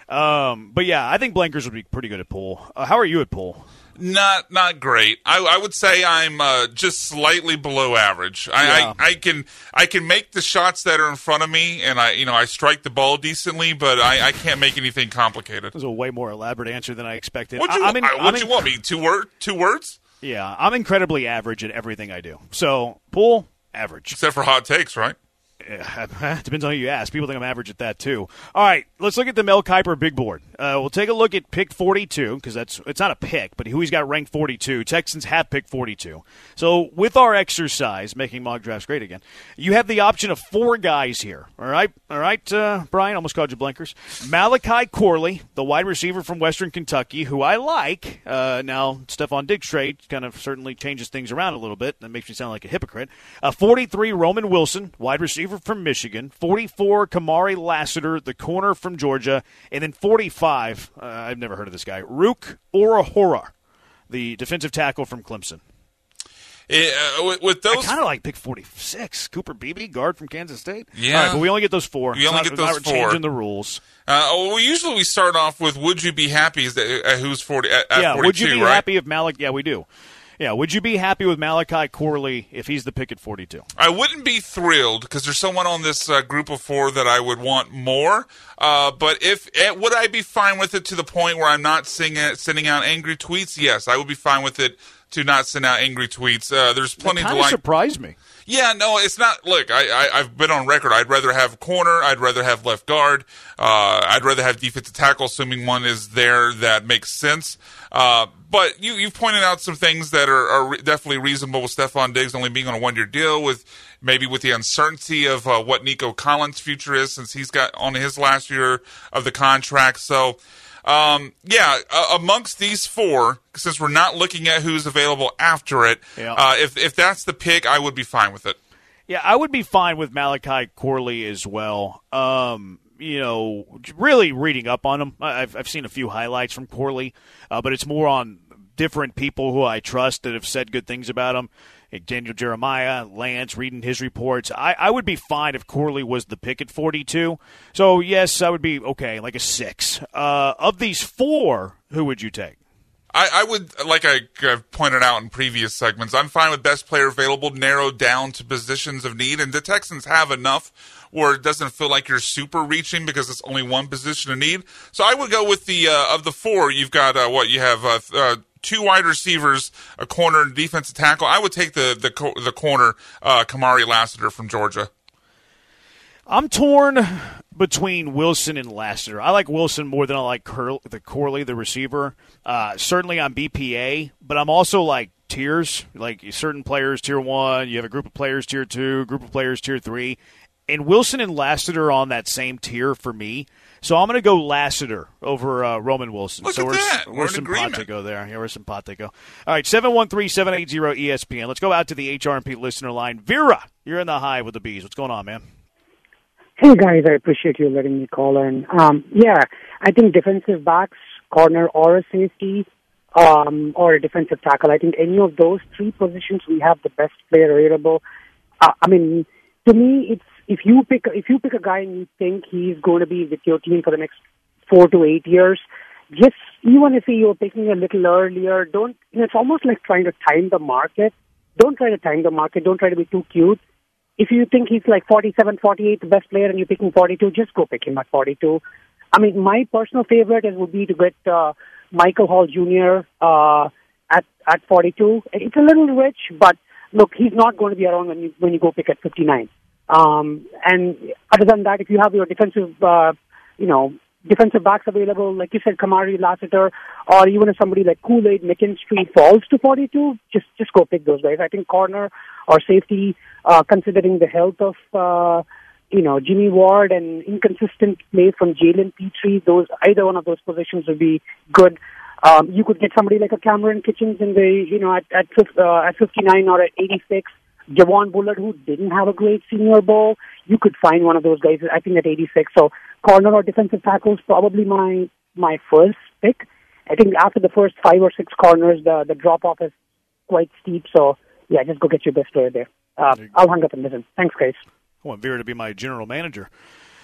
Um, but, yeah, I think Blankers would be pretty good at pool. Uh, how are you at pool? Not not great. I, I would say I'm uh, just slightly below average. I, Yeah. I, I can I can make the shots that are in front of me, and I you know I strike the ball decently, but I, I can't make anything complicated. That was a way more elaborate answer than I expected. What'd you, I, I'm in, I, I'm what'd in- you want me? Two word two words? Yeah, I'm incredibly average at everything I do. So, pool, average. Except for hot takes, right? Yeah, depends on who you ask. People think I'm average at that, too. All right, let's look at the Mel Kiper big board. Uh, we'll take a look at pick forty-two, because that's it's not a pick, but who he's got ranked forty-two. Texans have pick forty-two. So with our exercise, making mock drafts great again, you have the option of four guys here. All right, all right, uh, Brian, almost called you Blankers. Malachi Corley, the wide receiver from Western Kentucky, who I like. Uh, now, Stephon Diggs trade kind of certainly changes things around a little bit. That makes me sound like a hypocrite. Uh, forty-three, Roman Wilson, wide receiver from Michigan. forty-four, Kamari Lassiter, the corner from Georgia. And then forty-five, uh, I've never heard of this guy, Rook Orahora, the defensive tackle from Clemson. It, uh, with, with those, I kind of like pick forty-six, Cooper Beebe, guard from Kansas State. Yeah. All right, but we only get those four. We only It's get not, those not four. Changing the rules. Uh, well, usually we start off with "Would you be happy?" Is that uh, who's forty at, at yeah, forty-two? would you be right? happy if Malik? Yeah, we do. Yeah, would you be happy with Malachi Corley if he's the pick at forty-two? I wouldn't be thrilled because there's someone on this uh, group of four that I would want more. Uh, but if eh, would I be fine with it to the point where I'm not sing, sending out angry tweets? Yes, I would be fine with it to not send out angry tweets. Uh, there's plenty That to kind of like. surprised me. Yeah, no, it's not. Look, I, I, I've been on record. I'd rather have corner. I'd rather have left guard. Uh, I'd rather have defensive tackle, assuming one is there that makes sense. Uh, but you, you've pointed out some things that are, are definitely reasonable with Stephon Diggs only being on a one-year deal, with maybe with the uncertainty of uh, what Nico Collins' future is since he's got on his last year of the contract. So, um, yeah, uh, amongst these four, since we're not looking at who's available after it, Yeah. uh, if if that's the pick, I would be fine with it. Yeah, I would be fine with Malachi Corley as well. Um, you know, really reading up on him. I've I've seen a few highlights from Corley, uh, but it's more on different people who I trust that have said good things about him. Like Daniel Jeremiah, Lance, reading his reports. I, I would be fine if Corley was the pick at forty-two. So, yes, I would be okay, like a six. Uh, of these four, who would you take? I, I would, like I, I've pointed out in previous segments, I'm fine with best player available narrowed down to positions of need, and the Texans have enough where it doesn't feel like you're super reaching because it's only one position of need. So I would go with the, uh, of the four, you've got, uh, what, you have uh, uh, two wide receivers, a corner, and defensive tackle. I would take the, the, co- the corner, uh, Kamari Lassiter from Georgia. I'm torn between Wilson and Lassiter. I like Wilson more than I like Cur- the Corley, the receiver. Uh, certainly on B P A, but I'm also like tiers. Like certain players, tier one. You have a group of players, tier two. Group of players, tier three. And Wilson and Lassiter are on that same tier for me. So I'm going to go Lassiter over uh, Roman Wilson. Look so at we're, that. We're, We're in some agreement. Patico there. Yeah, we're some Patico. All right, seven one three, seven eight zero, E S P N. Let's go out to the H R and P listener line. Vera, you're in the Hive with the Bees. What's going on, man? Hey, guys, I appreciate you letting me call in. Um, yeah, I think defensive backs, corner or a safety, um, or a defensive tackle, I think any of those three positions, we have the best player available. Uh, I mean, to me, it's if you pick if you pick a guy and you think he's going to be with your team for the next four to eight years, just even if you're picking a little earlier, don't, you know, it's almost like trying to time the market. Don't try to time the market. Don't try to be too cute. If you think he's like forty-seven, forty-eight, the best player, and you're picking forty-two, just go pick him at forty-two. I mean, my personal favorite is would be to get uh, Michael Hall Junior uh, at at forty-two. It's a little rich, but look, he's not going to be around when you when you go pick at fifty-nine. Um, and other than that, if you have your defensive, uh, you know, defensive backs available, like you said, Kamari Lassiter, or even if somebody like Kool-Aid McKinstry falls to forty-two, just just go pick those guys. I think corner or safety, uh, considering the health of, uh, you know, Jimmy Ward and inconsistent play from Jalen Petrie, those either one of those positions would be good. Um, you could get somebody like a Cameron Kitchens in the, you know, at at, uh, at fifty-nine or at eighty-six. Javon Bullard, who didn't have a great senior bowl, you could find one of those guys, I think, at eighty-six. So corner or defensive tackle is probably my my first pick. I think after the first five or six corners, the the drop-off is quite steep. So, yeah, just go get your best player there. Uh, I'll hang up and listen. Thanks, guys. I want Vera to be my general manager.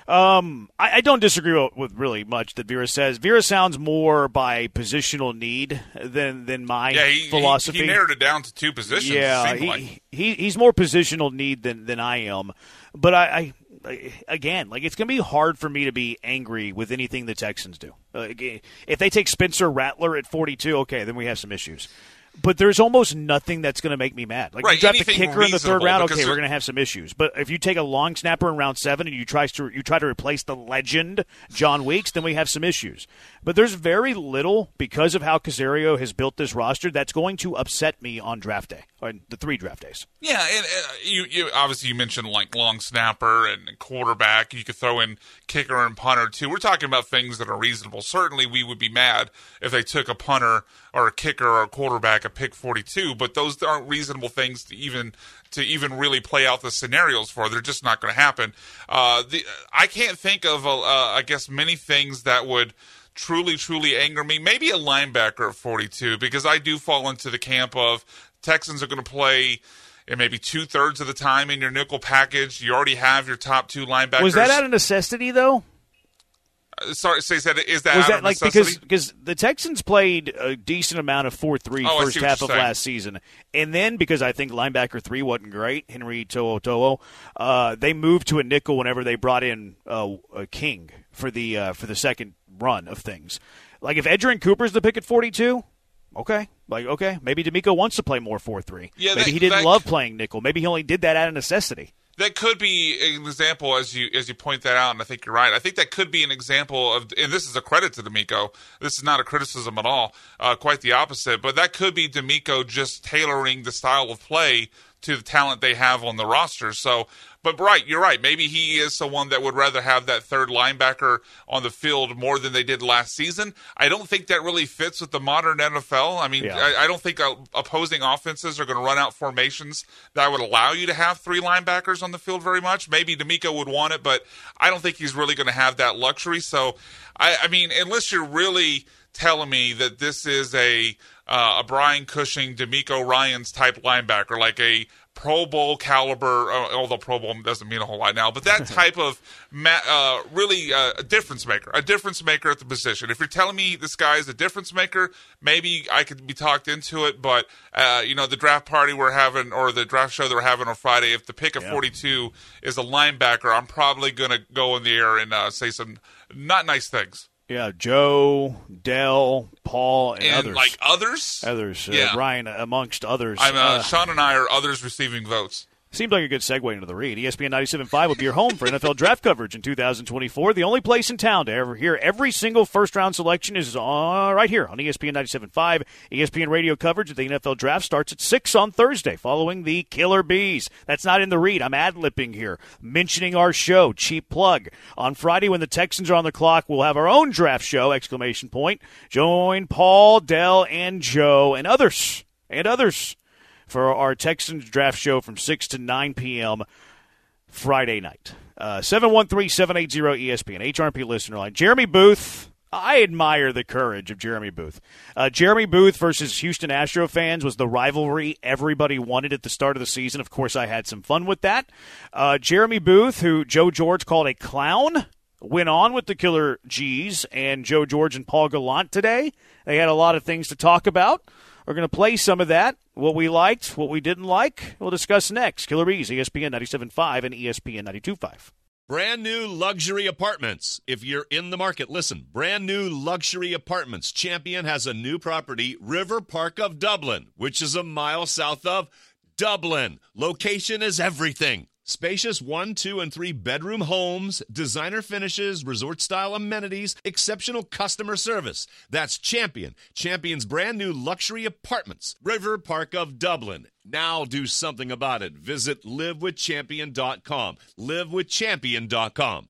Um, I, I don't disagree with really much that Vera says. Vera sounds more by positional need than than my yeah, he, philosophy. He, he narrowed it down to two positions. Yeah, he, like. he he's more positional need than, than I am. But I, I again, like it's going to be hard for me to be angry with anything the Texans do. Uh, if they take Spencer Rattler at forty-two, okay, then we have some issues. But there's almost nothing that's going to make me mad. Like, right, you draft a kicker in the third round, okay, we're going to have some issues. But if you take a long snapper in round seven and you try to you try to replace the legend John Weeks, then we have some issues. But there's very little, because of how Caserio has built this roster, that's going to upset me on draft day, or the three draft days. Yeah, and uh, you, you obviously you mentioned like long snapper and quarterback. You could throw in kicker and punter too. We're talking about things that are reasonable. Certainly, we would be mad if they took a punter or a kicker or a quarterback at pick forty-two, but those aren't reasonable things to even to even really play out the scenarios for. They're just not going to happen. Uh, the, I can't think of, uh, I guess, many things that would truly, truly anger me. Maybe a linebacker at forty-two, because I do fall into the camp of Texans are going to play and maybe two-thirds of the time in your nickel package. You already have your top two linebackers. Was that out of necessity, though? Uh, sorry, say so is that was out that of like necessity? because because the Texans played a decent amount of four three oh, first half of saying. last season, and then because I think linebacker three wasn't great, Henry To'o To'o, uh, they moved to a nickel whenever they brought in uh, a King for the uh, for the second run of things. Like if Edgerrin Cooper's the pick at forty-two. Okay, like okay, maybe D'Amico wants to play more four three. Yeah, maybe that, he didn't that, love playing nickel. Maybe he only did that out of necessity. That could be an example, as you as you point that out, and I think you're right. I think that could be an example of, and this is a credit to D'Amico. This is not a criticism at all, uh, quite the opposite. But that could be D'Amico just tailoring the style of play to the talent they have on the roster. So, but right, you're right. Maybe he is someone that would rather have that third linebacker on the field more than they did last season. I don't think that really fits with the modern N F L. I mean, yeah. I, I don't think uh, opposing offenses are going to run out formations that would allow you to have three linebackers on the field very much. Maybe D'Amico would want it, but I don't think he's really going to have that luxury. So, I, I mean, unless you're really telling me that this is a uh, a Brian Cushing, D'Amico Ryans type linebacker, like a Pro Bowl caliber, uh, although Pro Bowl doesn't mean a whole lot now, but that type of ma- uh, really uh, a difference maker, a difference maker at the position. If you're telling me this guy is a difference maker, maybe I could be talked into it, but, uh, you know, the draft party we're having, or the draft show that we're having on Friday, if the pick of yeah. forty-two is a linebacker, I'm probably going to go in the air and uh, say some not nice things. Yeah, Joe, Dell, Paul, and, and others. like others? Others. Uh, yeah. Ryan, amongst others. I'm, uh, uh, Sean and I are others receiving votes. Seems like a good segue into the read. E S P N ninety-seven point five will be your home for N F L draft coverage in two thousand twenty-four. The only place in town to ever hear every single first-round selection is uh, right here on E S P N ninety-seven point five. E S P N radio coverage of the N F L draft starts at six on Thursday following the Killer Bees. That's not in the read. I'm ad-libbing here, mentioning our show, cheap plug. On Friday when the Texans are on the clock, we'll have our own draft show, exclamation point. Join Paul, Dell, and Joe, and others, and others. for our Texans draft show from six to nine p.m. Friday night. Uh, seven one three, seven eight zero, E S P N, H R P listener line. Jeremy Booth, I admire the courage of Jeremy Booth. Uh, Jeremy Booth versus Houston Astro fans was the rivalry everybody wanted at the start of the season. Of course, I had some fun with that. Uh, Jeremy Booth, who Joe George called a clown, went on with the Killer G's and Joe George and Paul Gallant today. They had a lot of things to talk about. We're going to play some of that, what we liked, what we didn't like. We'll discuss next. Killer Bees, E S P N ninety-seven point five and E S P N ninety-two point five. Brand new luxury apartments. If you're in the market, listen. Brand new luxury apartments. Champion has a new property, River Park of Dublin, which is a mile south of Dublin. Location is everything. Spacious one, two, and three bedroom homes, designer finishes, resort-style amenities, exceptional customer service. That's Champion. Champion's brand new luxury apartments. River Park of Dublin. Now do something about it. Visit live with champion dot com. live with champion dot com.